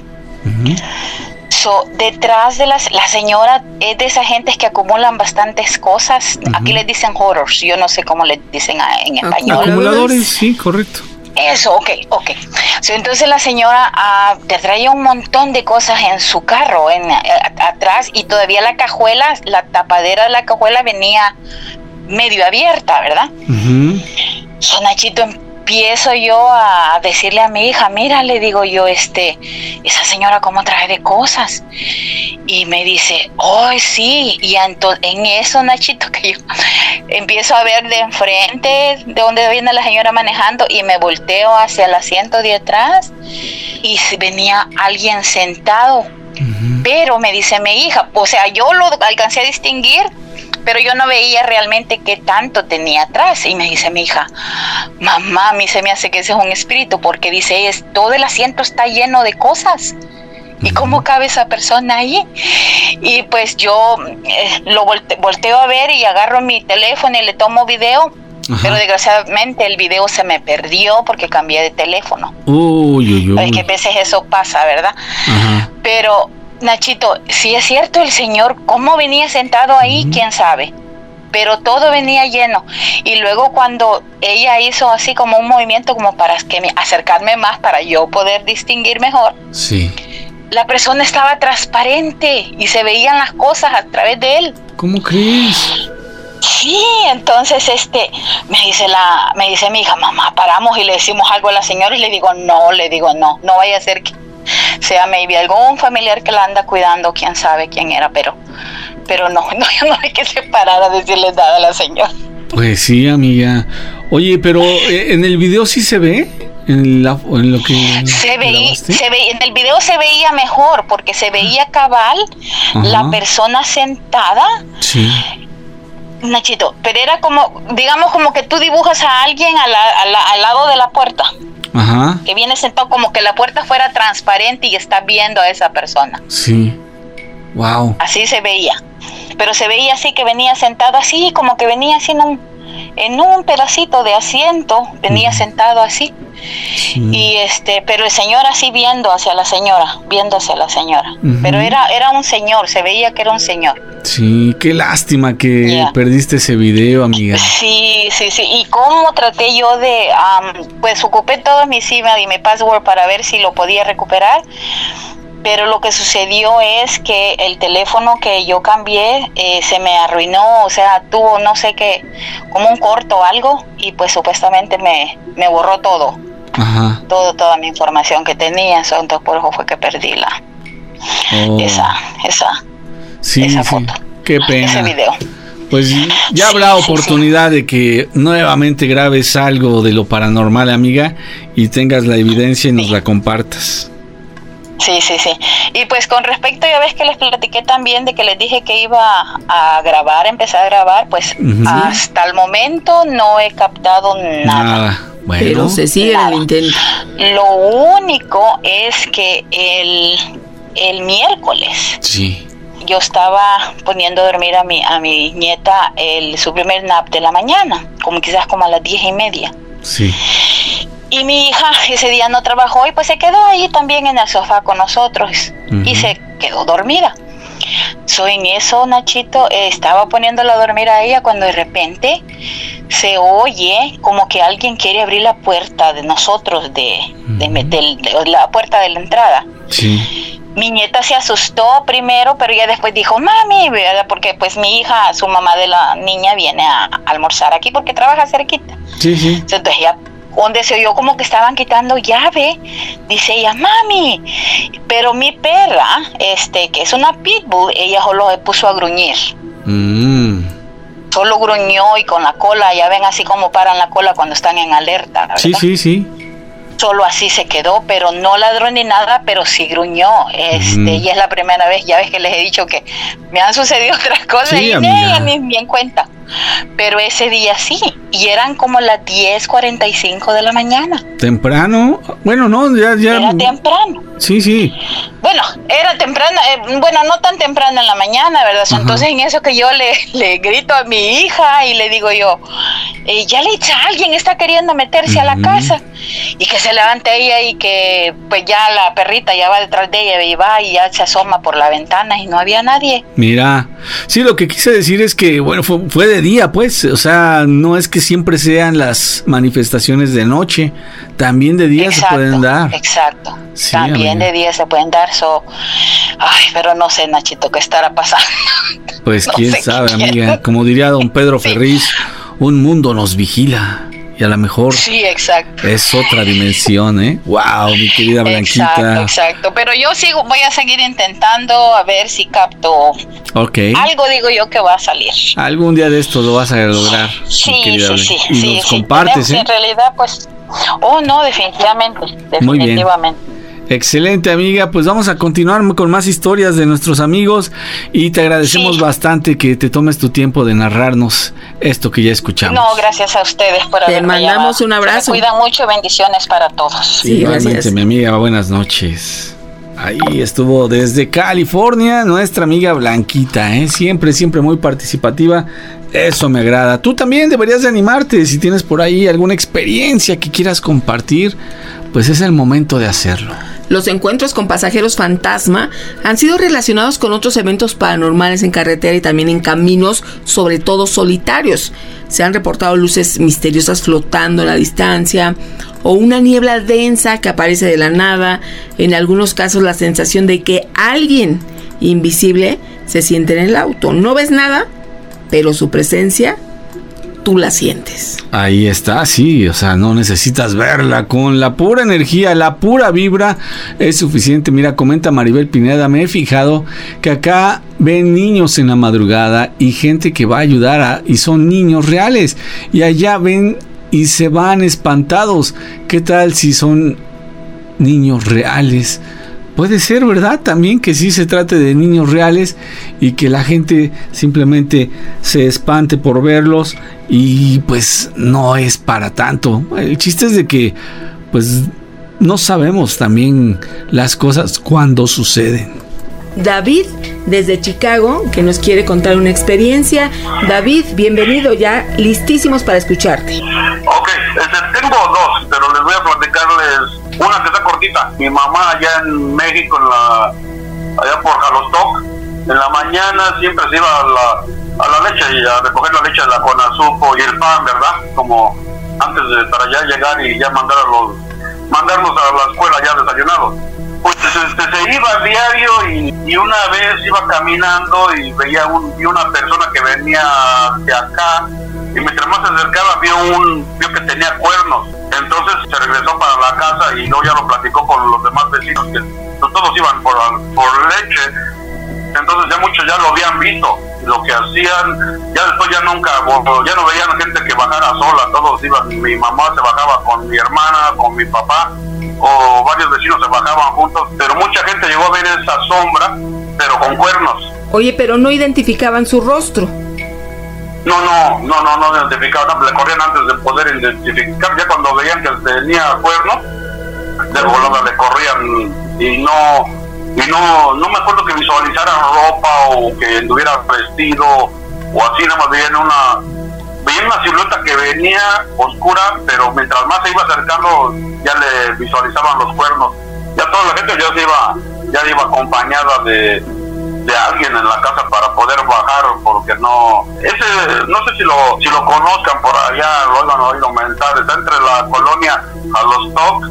Detrás de la señora es de esas gentes que acumulan bastantes cosas. Aquí les dicen hoarders, yo no sé cómo le dicen en español. Acumuladores, sí, correcto. Eso, ok. Entonces la señora te traía un montón de cosas en su carro, atrás, y todavía la cajuela, la tapadera de la cajuela venía medio abierta, ¿verdad? Nachito, empiezo yo a decirle a mi hija, mira, le digo yo, esa señora cómo trae de cosas. Y me dice, sí. Y en eso, Nachito, que yo empiezo a ver de enfrente de donde viene la señora manejando, y me volteo hacia el asiento de atrás y venía alguien sentado. Pero me dice mi hija, o sea, yo lo alcancé a distinguir, pero yo no veía realmente qué tanto tenía atrás. Y me dice mi hija, mamá, a mí se me hace que ese es un espíritu, porque dice, todo el asiento está lleno de cosas. ¿Y cómo cabe esa persona ahí? Y pues yo lo volteo a ver y agarro mi teléfono y le tomo video. Pero desgraciadamente el video se me perdió porque cambié de teléfono. Es que a veces eso pasa, ¿verdad? Pero Nachito, si es cierto el señor, ¿cómo venía sentado ahí? ¿Quién sabe? Pero todo venía lleno. Y luego cuando ella hizo así como un movimiento como para acercarme más, para yo poder distinguir mejor, sí, la persona estaba transparente y se veían las cosas a través de él. ¿Cómo crees? Sí, entonces me dice mi hija, mamá, paramos y le decimos algo a la señora, y le digo no vaya a ser que sea maybe algún familiar que la anda cuidando, quién sabe quién era, pero no hay que separar a decirle nada a la señora. Pues sí, amiga. Oye, pero en el video sí se ve, en lo que en el video se veía mejor, porque se veía cabal la persona sentada. Sí. Nachito, pero era como, digamos, como que tú dibujas a alguien al lado de la puerta. Que viene sentado, como que la puerta fuera transparente y está viendo a esa persona. Sí. Wow. Así se veía. Pero se veía así, que venía sentado así, como que venía así en un pedacito de asiento, venía sentado así. Sí. Y pero el señor así viendo hacia la señora. Pero era un señor, se veía que era un señor. Sí, qué lástima que perdiste ese video, amiga. Sí. Y cómo traté yo de, pues ocupé todos mis email y mi password para ver si lo podía recuperar. Pero lo que sucedió es que el teléfono que yo cambié se me arruinó, o sea, tuvo no sé qué, como un corto o algo, y pues supuestamente me borró todo. Toda mi información que tenía, entonces por eso fue que perdí esa foto. Qué pena. Ese video. Pues ya habrá oportunidad de que nuevamente grabes algo de lo paranormal, amiga, y tengas la evidencia y nos la compartas. Sí. Y pues con respecto, ya ves que les platiqué también de que les dije que iba a empezar a grabar, pues hasta el momento no he captado nada. Bueno, pero se sigue el intento. Lo único es que el miércoles yo estaba poniendo a dormir a mi nieta su primer nap de la mañana, quizás como a las 10:30. Sí. Y mi hija ese día no trabajó y pues se quedó ahí también en el sofá con nosotros y se quedó dormida. En eso, Nachito, estaba poniéndola a dormir a ella cuando de repente se oye como que alguien quiere abrir la puerta de nosotros, de la puerta de la entrada. Sí. Mi nieta se asustó primero, pero ya después dijo, mami, ¿verdad? Porque pues mi hija, su mamá de la niña, viene a almorzar aquí porque trabaja cerquita. Sí. Entonces ella, donde se oyó como que estaban quitando llave, dice ella, mami, pero mi perra, que es una pitbull, ella solo se puso a gruñir. Solo gruñó y con la cola, ya ven así como paran la cola cuando están en alerta, ¿verdad? Sí. solo así se quedó, pero no ladró ni nada, pero sí gruñó. Y es la primera vez, ya ves que les he dicho que me han sucedido otras cosas, sí, y ni en cuenta. Pero ese día sí, y eran como las 10:45 de la mañana. ¿Temprano? Bueno, no, ya. Era temprano. Sí. Bueno, era temprano, no tan temprano en la mañana, ¿verdad? Ajá. Entonces en eso que yo le grito a mi hija y le digo yo, ya le echa, alguien está queriendo meterse a la casa, y que se levante ella y que pues ya la perrita ya va detrás de ella y va y ya se asoma por la ventana y no había nadie. Mira, sí, lo que quise decir es que, bueno, fue de día, pues, o sea, no es que siempre sean las manifestaciones de noche, también de día se pueden dar. Exacto, sí, también amiga. De día se pueden dar, pero no sé, Nachito, qué estará pasando. Pues no quién sé sabe, amiga, como diría don Pedro Ferriz, un mundo nos vigila. Y a lo mejor sí, exacto. Es otra dimensión, ¿eh? ¡Wow, mi querida Blanquita! Exacto. Pero yo voy a seguir intentando a ver si capto algo, digo yo, que va a salir. Algún día de esto lo vas a lograr, mi querida Blanquita. Y nos compartes, ¿eh? En realidad, pues, no, definitivamente. Muy bien. Excelente, amiga, pues vamos a continuar con más historias de nuestros amigos y te agradecemos bastante que te tomes tu tiempo de narrarnos esto que ya escuchamos. No, gracias a ustedes por haberme llamado. Te mandamos un abrazo. Me cuidan mucho, bendiciones para todos. Sí, igualmente, mi amiga, buenas noches. Ahí estuvo desde California nuestra amiga Blanquita, siempre muy participativa. Eso me agrada. Tú también deberías de animarte. Si tienes por ahí alguna experiencia que quieras compartir, pues es el momento de hacerlo. Los encuentros con pasajeros fantasma han sido relacionados con otros eventos paranormales en carretera y también en caminos, sobre todo solitarios. Se han reportado luces misteriosas flotando en la distancia o una niebla densa que aparece de la nada. En algunos casos la sensación de que alguien invisible se siente en el auto. No ves nada, pero su presencia tú la sientes. Ahí está, sí, o sea, no necesitas verla, con la pura energía, la pura vibra es suficiente. Mira, comenta Maribel Pineda, me he fijado que acá ven niños en la madrugada y gente que va a ayudar y son niños reales, y allá ven y se van espantados. ¿Qué tal si son niños reales? Puede ser, ¿verdad? También que sí se trate de niños reales y que la gente simplemente se espante por verlos y pues no es para tanto. El chiste es de que pues no sabemos también las cosas cuando suceden. David, desde Chicago, que nos quiere contar una experiencia. David, bienvenido, ya listísimos para escucharte. Ok, tengo dos, pero les voy a platicarles una que está cortita. Mi mamá allá en México, allá por Jalostoc, en la mañana siempre se iba a la leche y a recoger la leche de la Conazupo y el pan, ¿verdad? Como antes de para allá llegar y ya mandarnos a la escuela ya desayunados. Pues se iba a diario y una vez iba caminando y veía una persona que venía de acá, y mientras más se acercaba vio que tenía cuernos. Entonces se regresó para la casa y luego ya lo platicó con los demás vecinos, que todos iban por leche. Entonces ya muchos ya lo habían visto, y lo que hacían, ya después ya no veían gente que bajara sola, todos iban, mi mamá se bajaba con mi hermana, con mi papá, o varios vecinos se bajaban juntos, pero mucha gente llegó a ver esa sombra, pero con cuernos. Oye, pero no identificaban su rostro. No identificaban, le corrían antes de poder identificar, ya cuando veían que tenía cuernos, de volada le corrían, y no me acuerdo que visualizaran ropa o que anduviera vestido o así, nada más veían una silueta que venía oscura, pero mientras más se iba acercando ya le visualizaban los cuernos. Ya toda la gente ya iba acompañada de alguien en la casa para poder bajar, porque no sé si lo conozcan por allá, lo hayan oído mentar. Está entre la colonia Jalostoc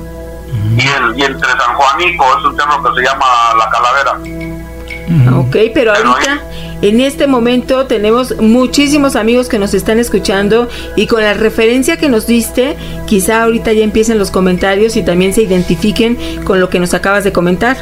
y entre San Juanico, es un cerro que se llama La Calavera. Ok, pero ahorita en este momento tenemos muchísimos amigos que nos están escuchando, y con la referencia que nos diste, quizá ahorita ya empiecen los comentarios y también se identifiquen con lo que nos acabas de comentar.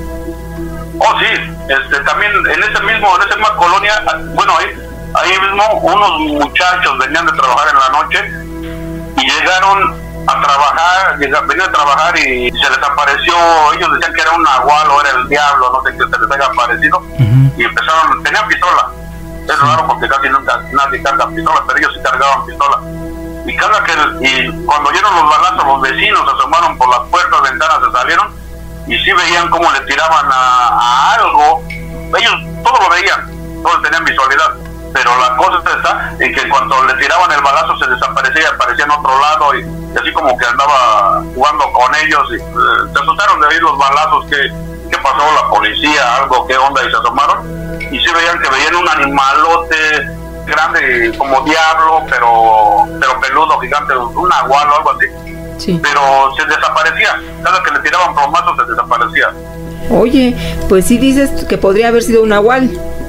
Oh, sí, también en esa misma colonia, bueno, ahí mismo unos muchachos venían de trabajar en la noche y llegaron a trabajar, venía a trabajar y se les apareció, ellos decían que era un nahual o era el diablo, no sé qué se les haya aparecido, y empezaron, tenían pistola. Es raro porque casi nunca nadie carga pistola, pero ellos sí cargaban pistola. Y cuando oyeron los balazos, los vecinos se asomaron por las puertas, ventanas, se salieron y sí veían cómo le tiraban a algo. Ellos todos lo veían, todos tenían visualidad, pero la cosa está en que cuando le tiraban el balazo se desaparecía y aparecía en otro lado y así como que andaba jugando con ellos y se asustaron de oír los balazos. ¿Qué pasó? La policía, algo, qué onda, y se asomaron y sí veían un animalote grande como diablo, pero peludo, gigante, un nahual o algo así. Sí. Pero se desaparecía, cada que le tiraban plomazos se desaparecía. Oye, pues sí dices que podría haber sido un nahual.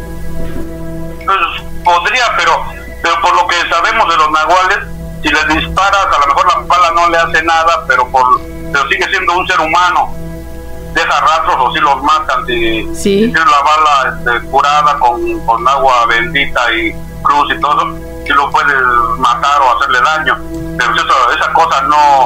Pues podría, pero por lo que sabemos de los nahuales, si les disparas, a lo mejor la bala no le hace nada, pero sigue siendo un ser humano. Deja rastros o si los matan, si tienes la bala curada con agua bendita y cruz y todo, si lo puedes matar o hacerle daño. Pero esa cosa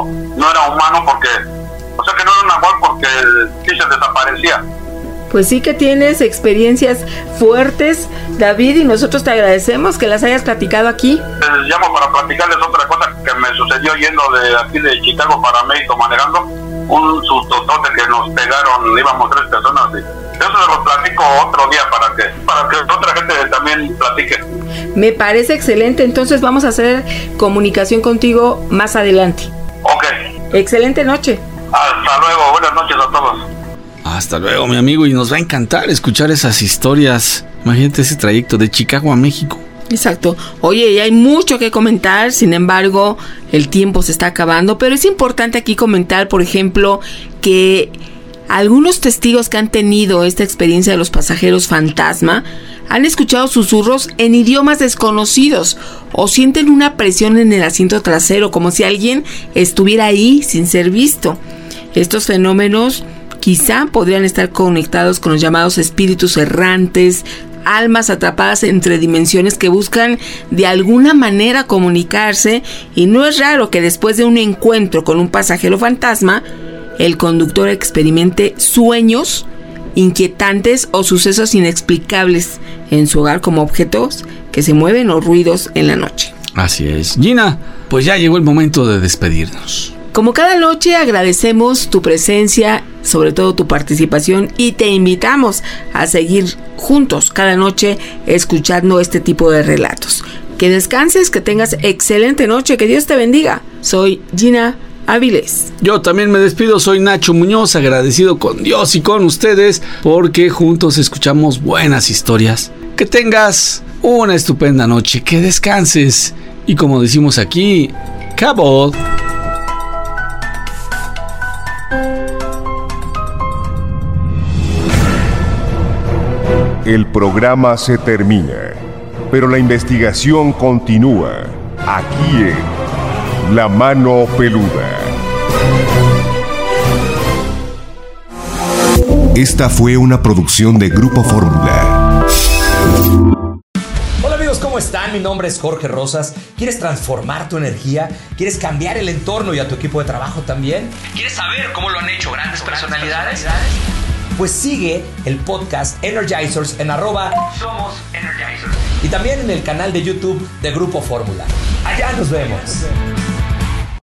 no era humano porque, o sea que no era un nahual porque sí se desaparecía. Pues sí que tienes experiencias fuertes, David, y nosotros te agradecemos que las hayas platicado aquí. Les llamo para platicarles otra cosa que me sucedió yendo de aquí de Chicago para México manejando. Un sustotote que nos pegaron, íbamos 3 personas. Y eso se lo platico otro día para que otra gente también platique. Me parece excelente, entonces vamos a hacer comunicación contigo más adelante. Ok. Excelente noche. Hasta luego, buenas noches a todos. Hasta luego, mi amigo, y nos va a encantar escuchar esas historias. Imagínate ese trayecto de Chicago a México. Exacto. Oye, y hay mucho que comentar, sin embargo, el tiempo se está acabando, pero es importante aquí comentar, por ejemplo, que algunos testigos que han tenido esta experiencia de los pasajeros fantasma han escuchado susurros en idiomas desconocidos o sienten una presión en el asiento trasero, como si alguien estuviera ahí sin ser visto. Estos fenómenos quizá podrían estar conectados con los llamados espíritus errantes, almas atrapadas entre dimensiones que buscan de alguna manera comunicarse, y no es raro que después de un encuentro con un pasajero fantasma, el conductor experimente sueños inquietantes o sucesos inexplicables en su hogar, como objetos que se mueven o ruidos en la noche. Así es. Gina, pues ya llegó el momento de despedirnos. Como cada noche, agradecemos tu presencia, sobre todo tu participación, y te invitamos a seguir juntos cada noche escuchando este tipo de relatos. Que descanses, que tengas excelente noche, que Dios te bendiga. Soy Gina Avilés. Yo también me despido, soy Nacho Muñoz, agradecido con Dios y con ustedes porque juntos escuchamos buenas historias. Que tengas una estupenda noche, que descanses y, como decimos aquí, ¡Cabot! El programa se termina, pero la investigación continúa aquí en La Mano Peluda. Esta fue una producción de Grupo Fórmula. Hola amigos, ¿cómo están? Mi nombre es Jorge Rosas. ¿Quieres transformar tu energía? ¿Quieres cambiar el entorno y a tu equipo de trabajo también? ¿Quieres saber cómo lo han hecho grandes personalidades? Pues sigue el podcast Energizers en @Somos Energizers y también en el canal de YouTube de Grupo Fórmula. Allá nos vemos.